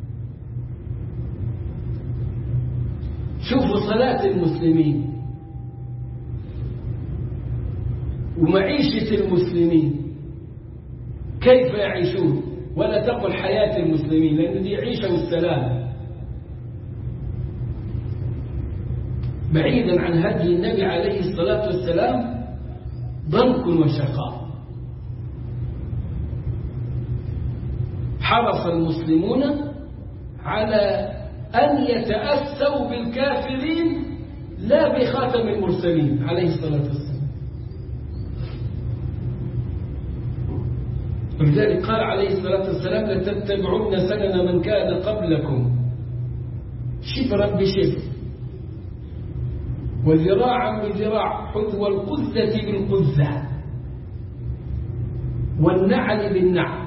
شوفوا صلاة المسلمين ومعيشة المسلمين كيف يعيشون. ولا تقل حياة المسلمين لأن دي عيشة والسلام. بعيدا عن هدي النبي عليه الصلاة والسلام ضنك وشقاء. حرص المسلمون على أن يتأسوا بالكافرين لا بخاتم المرسلين عليه الصلاة والسلام. ولذلك قال عليه الصلاة والسلام لتتبعون سنن من كان قبلكم شبرا بشبر وذراعا بذراع حذو القذة بالقذة والنعل بالنعل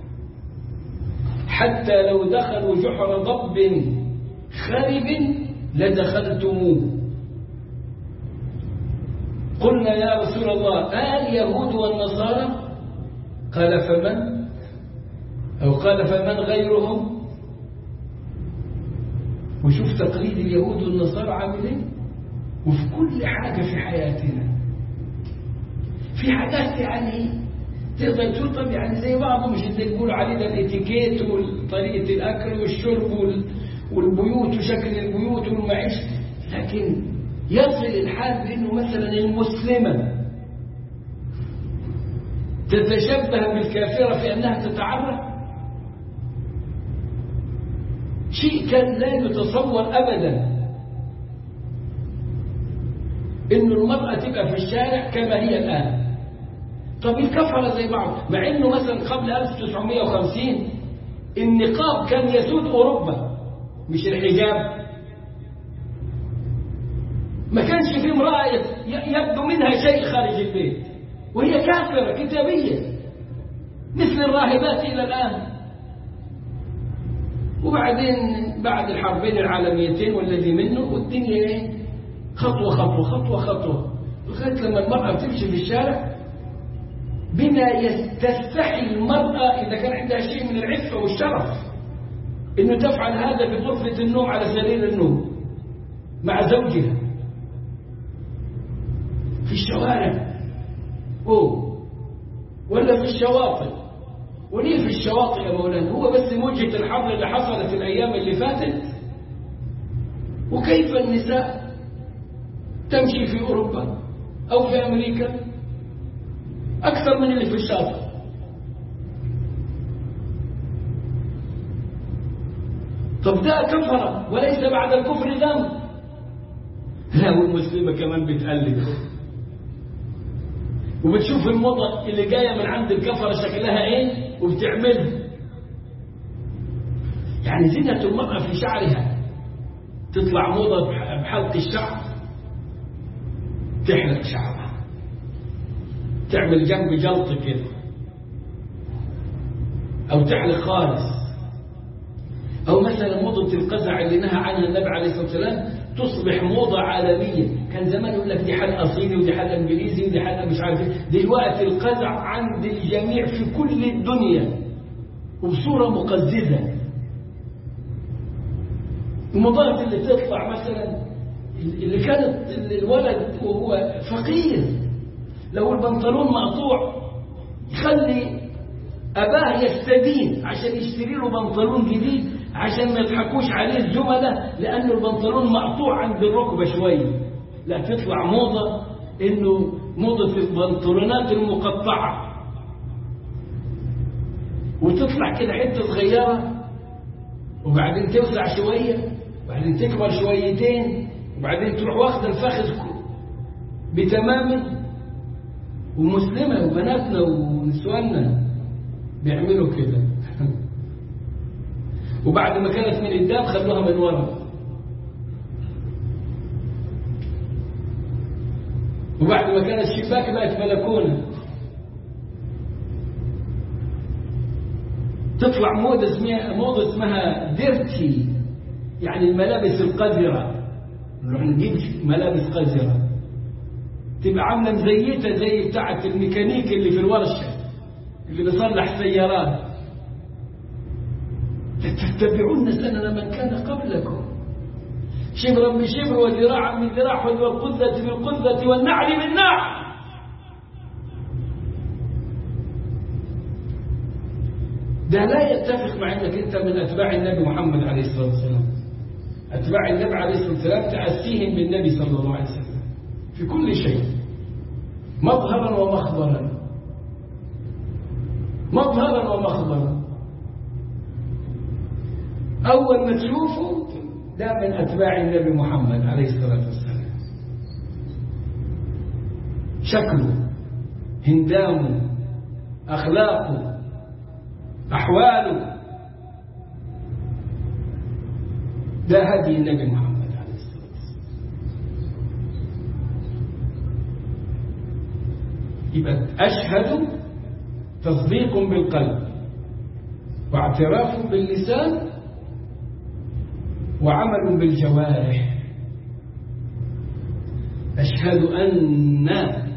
حتى لو دخلوا جحر ضب خرب لدخلتموه. قلنا يا رسول الله اليهود والنصارى؟ قال فمن؟ أو قال فمن غيرهم؟ وشوف تقليد اليهود والنصارى عاملين وفي كل حاجة في حياتنا. في حاجات يعني تقدر تقول طب يعني زي بعضه مش اللي يقولوا عليه ده الاتيكيت وطريقة الأكل والشرب والبيوت وشكل البيوت والمعيشة، لكن يصل الحال بأنه مثلا المسلمة تتشبه بالكافرة في أنها تتعرى. شيء كان لا يتصور أبدا إنه المرأة تبقى في الشارع كما هي الآن. طب الكفرة زي بعض، مع إنه مثلا قبل 1950 النقاب كان يسود أوروبا مش الحجاب. ما كانش في امرأة يبدو منها شيء خارج البيت وهي كافرة كتابية مثل الراهبات إلى الآن. وبعدين بعد الحربين العالميتين والذي منه والدنيا خطوة خطوة خطوة خطوة لغاية لما المرأة بتمشي في الشارع بما تستحي المرأة إذا كان عندها شيء من العفة والشرف إنه تفعل هذا في غرفة النوم على سرير النوم مع زوجها في الشوارع ولا في الشواطئ. وليه في الشواطئ يا مولانا؟ هو بس موجة الحر اللي حصلت الأيام اللي فاتت. وكيف النساء تمشي في أوروبا أو في أمريكا أكثر من اللي في الشاطئ. طب ده كفر وليس بعد الكفر ذنب. لا والمسلمة كمان بتقلد وبتشوف الموضة اللي جاية من عند الكفرة شكلها ايه وبتعملها. يعني زينة المرأة في شعرها تطلع موضة بحلق الشعر، تحلق شعرها تعمل جنب جلط كده أو تحلق خالص. أو مثلا موضة القزع اللي نهى عنها النبي عليه الصلاة والسلام تصبح موضة عالمية. كان زمان يقول لك دي حلقة صيني ودي حلقة انجليزي ودي حلقة مش عارف ايه. دلوقتي القزع عند الجميع في كل الدنيا وبصورة مقززة. الموضات اللي تطلع مثلا اللي كانت الولد وهو فقير لو البنطلون مقطوع يخلي أباه يستدين عشان يشتري له بنطلون جديد عشان ما يضحكوش عليه الزملاء لأنه البنطلون مقطوع عند الركبة شوية. لا تطلع موضة إنه موضة البنطلونات المقطعة وتطلع كده حتة صغيرة وبعدين توسع شوية وبعدين تكبر شويتين وبعدين تروح واخدة الفخذ بتمام. ومسلمة وبناتنا ونسواننا بيعملوا كده. وبعد ما كانت من قدام خلوها من ورا. وبعد ما كانت شباك بقت بلكونة. تطلع موضة اسمها ديرتي يعني الملابس القذرة. نروح نجيب ملابس قذرة تبقى عاملة مزيتة زي بتاعة الميكانيك اللي في الورشة اللي بيصلح سيارات. تتبعون سنن من كان قبلكم شبرا بشبر وذراعا من ذراع والقذة بالقذة والنعل بالنعل. ده لا يتفق مع انك انت من اتباع النبي محمد عليه الصلاة والسلام. اتباع النبي عليه الصلاة والسلام تأسيهم بالنبي صلى الله عليه وسلم في كل شيء مظهرا ومخبرا. مظهرا ومخبرا. أول ما تشوفه ده من أتباع النبي محمد عليه الصلاة والسلام. شكله، هندامه، أخلاقه، أحواله، ده هدي النبي محمد عليه الصلاة والسلام. يبقى أشهد تصديق بالقلب واعتراف باللسان وعمل بالجوارح. أشهد أن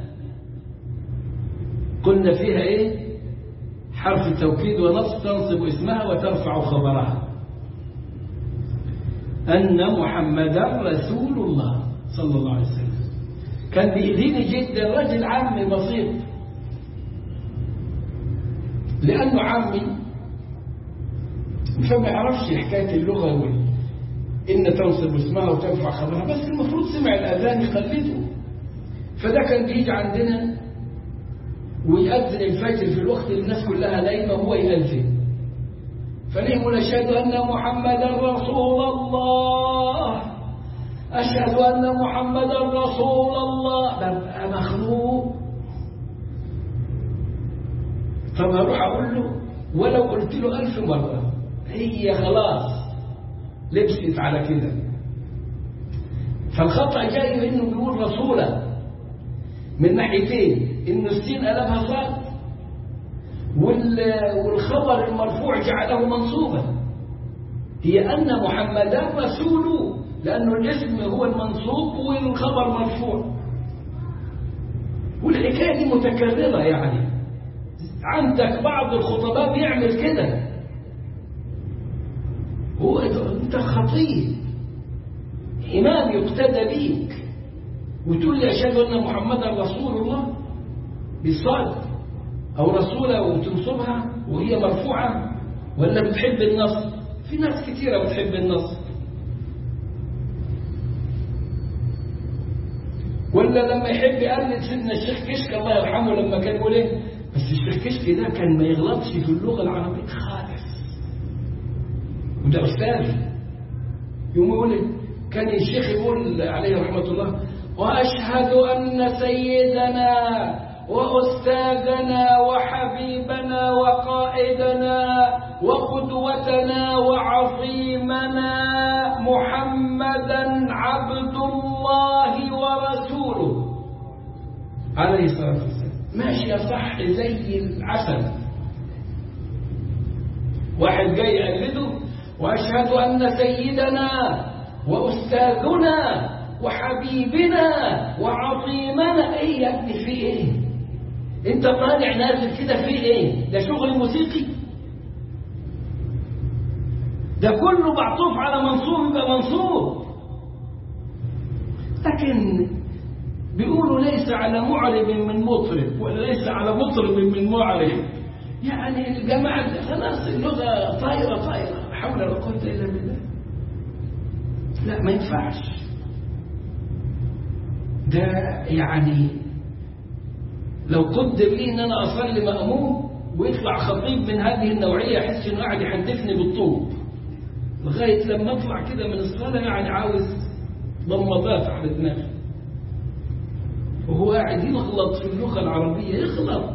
قلنا فيها إيه؟ حرف توكيد ونصب تنصب اسمها وترفع خبرها. أن محمدا رسول الله صلى الله عليه وسلم. كان بيأذيني جدا رجل عمي بسيط، لأنه عمي مش ما يعرفش حكاية اللغة إن تنصب اسمها وترفع خبرها، بس المفروض سمع الأذان يقلده. فده كان بيجي عندنا ويأذن الفجر في الوقت اللي الناس كلها نايمة وهو يأذن، فنقول أشهد أن محمدا رسول الله، أشهد أن محمدا رسول الله. ببقى مخلوق. طب أروح أقول له ولو قلت له 1000 مرة هي خلاص لبست على كده. فالخطأ جاي إنه بيقول رسولا من ناحيتين، إن السين قلبها صاد والخبر المرفوع جعله منصوبا. هي أن محمدا رسول، لأنه الاسم هو المنصوب والخبر مرفوع. والحكاية دي متكررة، يعني عندك بعض الخطباء بيعمل كده. هو أنت خطيب إمام يقتدى بيك وتقول لي أشهد أن محمدا رسول الله بالصاد أو رسولة وتنصبها وهي مرفوعة، ولا بتحب النصب؟ في ناس كثيرة بتحب النصب. ولا لما يحب يقلد سيدنا الشيخ كشك الله يرحمه لما كان يقول ايه، بس الشيخ كشك ده كان ما يغلطش في اللغة العربية خالص، وده أستاذ. يوم يقول كان الشيخ يقول عليه رحمة الله وأشهد أن سيدنا وأستاذنا وحبيبنا وقائدنا وقدوتنا وعظيمنا محمدا عبد الله ورسوله عليه الصلاة والسلام. ماشي صح زي العسل. واحد جاي يقلده وأشهد أن سيدنا وأستاذنا وحبيبنا وعظيمنا. إيه يا ابني في إيه؟ أنت طالع نازل كده في إيه؟ ده شغل موسيقي؟ ده كله معطوف على منصوب يبقى منصوب. لكن بيقولوا ليس على معرب من مطرب ولا ليس على مطرب من معرب. يعني الجماعة خلاص اللغة طايرة طايرة، حول ولا قوة إلا بالله. لا ما ينفعش. ده يعني لو قدر لي ان انا اصلي مأموم ويطلع خطيب من هذه النوعية احس انه قاعد يحدفني بالطوب لغاية لما اطلع كده من الصلاة، يعني عاوز ضمضات على دماغي، وهو قاعد يغلط في اللغة العربية، يغلط.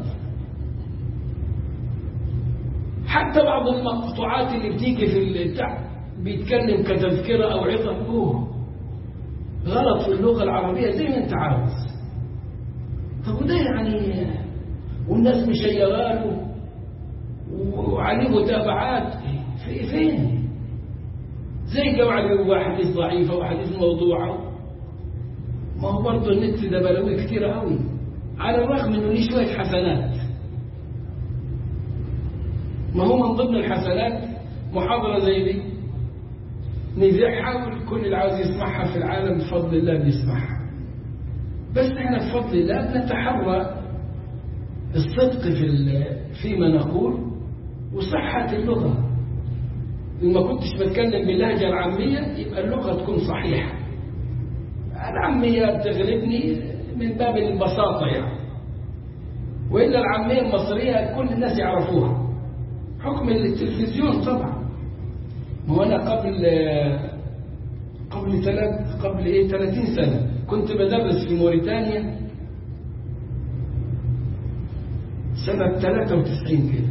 حتى بعض المقطوعات اللي بتيجي في البتاع بيتكلم كتذكرة او عظة، غلط في اللغة العربية زي ما انت عاوز. طب وده يعني والناس مشيراله وعليه متابعات في فين؟ زي جمع حديث ضعيفة وحديث موضوعة. ما هو برضه النت ده بلاوي كتير قوي، على الرغم انه ليه شوية حسنات. ما هو من ضمن الحسنات محاضرة زي دي نحاول كل اللي عاوز يسمعها في العالم بفضل الله بيسمعها. بس احنا بفضل الله بنتحرى الصدق فيما نقول وصحة اللغة. إن ما كنتش بتكلم باللهجة العامية يبقى اللغة تكون صحيحة. العامية بتغلبني من باب البساطة يعني، وإلا العامية المصرية كل الناس يعرفوها حكم التلفزيون طبعا. وأنا قبل قبل 30 سنة كنت بدرس في موريتانيا سنة 93 كده.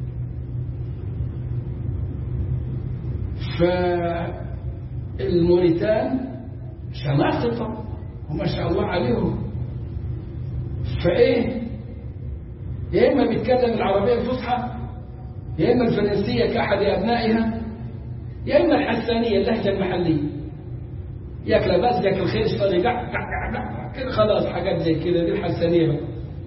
فالموريتان شناقطة وما شاء الله عليهم، فإيه يا إما بيتكلم العربية الفصحى يا إما الفرنسية كأحد أبنائها يا إما الحسانية اللهجة المحلية، ياكل بس ياكل خير اشتري كده خلاص حاجات زي كده، دي الحسانية بقى.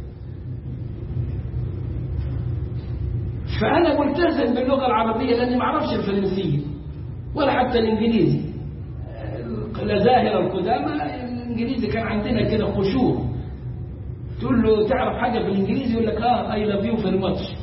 فأنا ملتزم باللغة العربية لأني ما أعرفش الفرنسية ولا حتى الإنجليزي. الظاهرة القدامى الإنجليزي كان عندنا كده قشور، تقول له تعرف حاجة في الإنجليزي يقول لك I love you very much.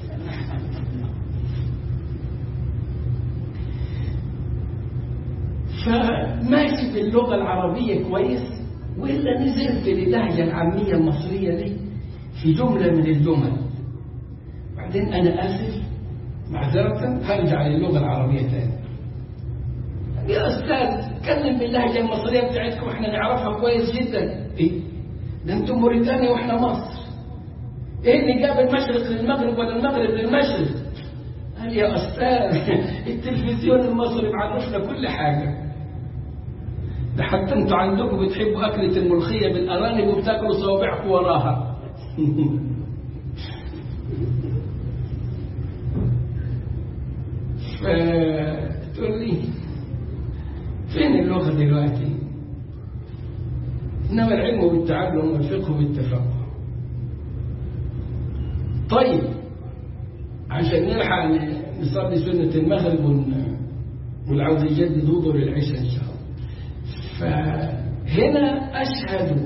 فماشي باللغة العربية كويس، وإلا نزلت للهجة العامية المصرية دي في جملة من الجمل، بعدين أنا آسف معذرة هرجع للغة العربية تاني. يا أستاذ كلم باللهجة المصرية بتاعتكم احنا نعرفها كويس جدا. إيه؟ ده انتم موريتانيا واحنا مصر. إيه اللي جاب المشرق للمغرب ولا المغرب للمشرق؟ قال يا أستاذ التلفزيون المصري معرفنا كل حاجة، ده حتى انتوا عندكم بتحبوا أكلة الملوخية بالأرانب وبتاكلوا صوابعكم وراها. فتقول لي فين اللغة دلوقتي؟ إنما العلم بالتعلم والفقه بالتفقه. طيب عشان نلحق نصلي سنة المغرب والعود يجدد وضوء للعشاء إن شاء الله. فهنا أشهد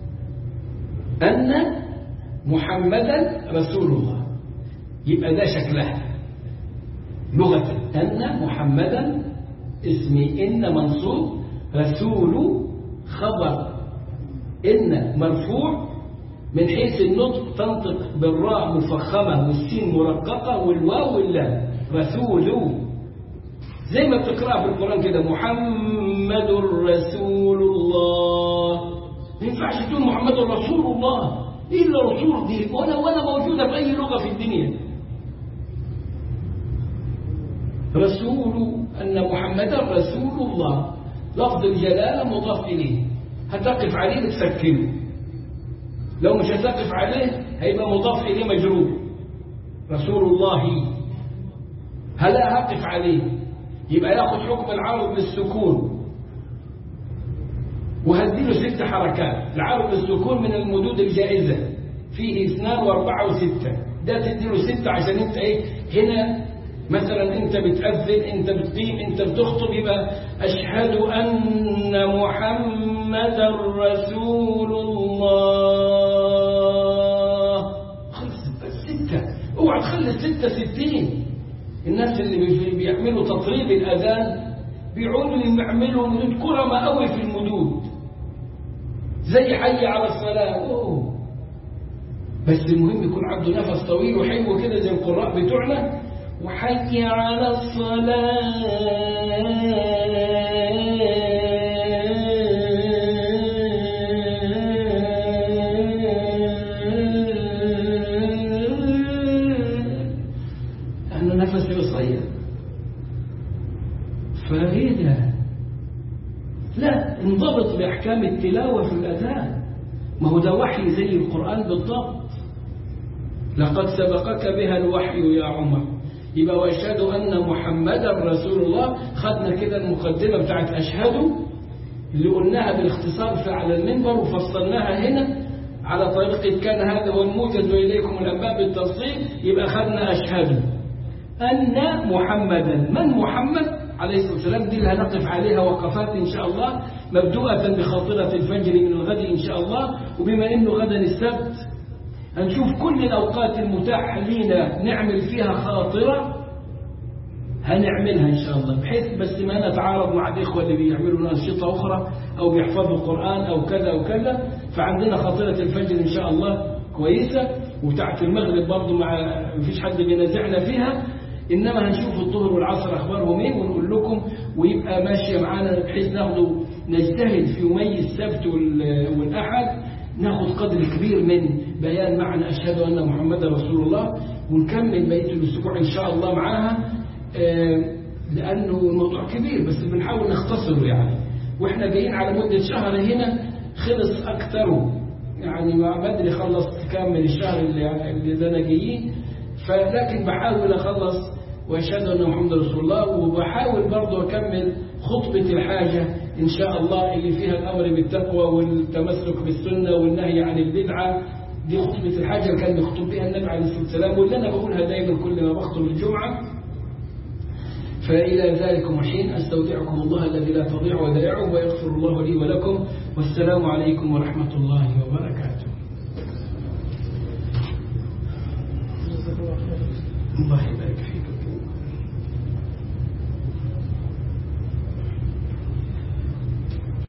أن محمدا رسول الله، يبقى ده شكلها لغة أن محمدا اسمي إن منصوب، رسول خبر إن مرفوع، من حيث النطق تنطق بالراء مفخمة والسين مرققة والواو واللام، رسول زي ما بتقرأ في القرآن كده محمد رسول الله. ما ينفعش تقول محمد رسول الله إلا رسول دي ولا موجودة في أي لغة في الدنيا. رسول أن محمدا رسول الله لفظ الجلالة مضاف إليه، هتقف عليه بتسكنه، لو مش هتقف عليه هيبقى مضاف إليه مجرور رسول الله. هلا هقف عليه يبقى ياخد حكم العرض بالسكون، وهديله 6 حركات. العرض بالسكون من المدود الجائزة فيه 2 و4 و6، ده تديله 6 عشان انت ايه هنا مثلا انت بتأذن انت بتقيم انت بتخطب، يبقى أشهد أن محمدا رسول الله. خلص 6، اوعى تخلي 6 60. الناس اللي بيعملوا تطريب الأذان بيعودوا يعملوا مدود كرمة قوي في المدود زي حي على الصلاة. بس المهم يكون عنده نفس طويل وحلو كده زي القراء بتوعنا، وحي على الصلاة أنه نفسي قصير. فهذا لا انضبط بأحكام التلاوة في الأذان، ما هو ده وحي زي القرآن بالضبط. لقد سبقك بها الوحي يا عمر. يبقى وأشهد أن محمدا رسول الله. خدنا كده المقدمة بتاعت أشهد اللي قلناها بالاختصار على المنبر وفصلناها هنا على طريقة كان هذا هو الموجز وإليكم الأنباء بالتفصيل. يبقى خدنا أشهد أن محمدا. من محمد عليه الصلاة والسلام؟ دي اللي هنقف عليها وقفات إن شاء الله، مبدوءة بخاطرة الفجر من الغد إن شاء الله. وبما إنه غدا السبت هنشوف كل الأوقات المتاحة لنا نعمل فيها خاطرة هنعملها إن شاء الله، بحيث بس ما نتعارض مع الإخوة اللي بيعملوا أنشطة أخرى أو بيحفظوا قرآن أو كذا وكذا. فعندنا خاطرة الفجر إن شاء الله كويسة، وتاعت المغرب برضو مع مفيش حد بينازعنا فيها. إنما هنشوف الظهر والعصر أخبارهم إيه ونقول لكم، ويبقى ماشية معانا بحيث نجتهد في يومي السبت والأحد، ناخد قدر كبير من بيان معنى أشهد أن محمدا رسول الله، ونكمل بقية الأسبوع إن شاء الله معاها، لأنه الموضوع كبير بس بنحاول نختصره يعني. وإحنا جايين على مدة شهر هنا، خلص أكثره يعني، ما بدري خلصت كامل الشهر اللي أنا جايين، فلكن بحاول أخلص وأشهد أن محمد رسول الله، وبحاول برضه أكمل خطبة الحاجة إن شاء الله اللي فيها الأمر بالتقوى والتمسك بالسنة والنهي عن البدعة. دي خطبة الحاجة اللي كان بيخطب بها النبي عليه الصلاة والسلام، واللي أنا بقولها دائما كل ما بخطب الجمعة. فإلى ذلكم الحين أستودعكم الله الذي لا تضيع ودائعه، ويغفر الله لي ولكم، والسلام عليكم ورحمة الله وبركاته. الله يبارك.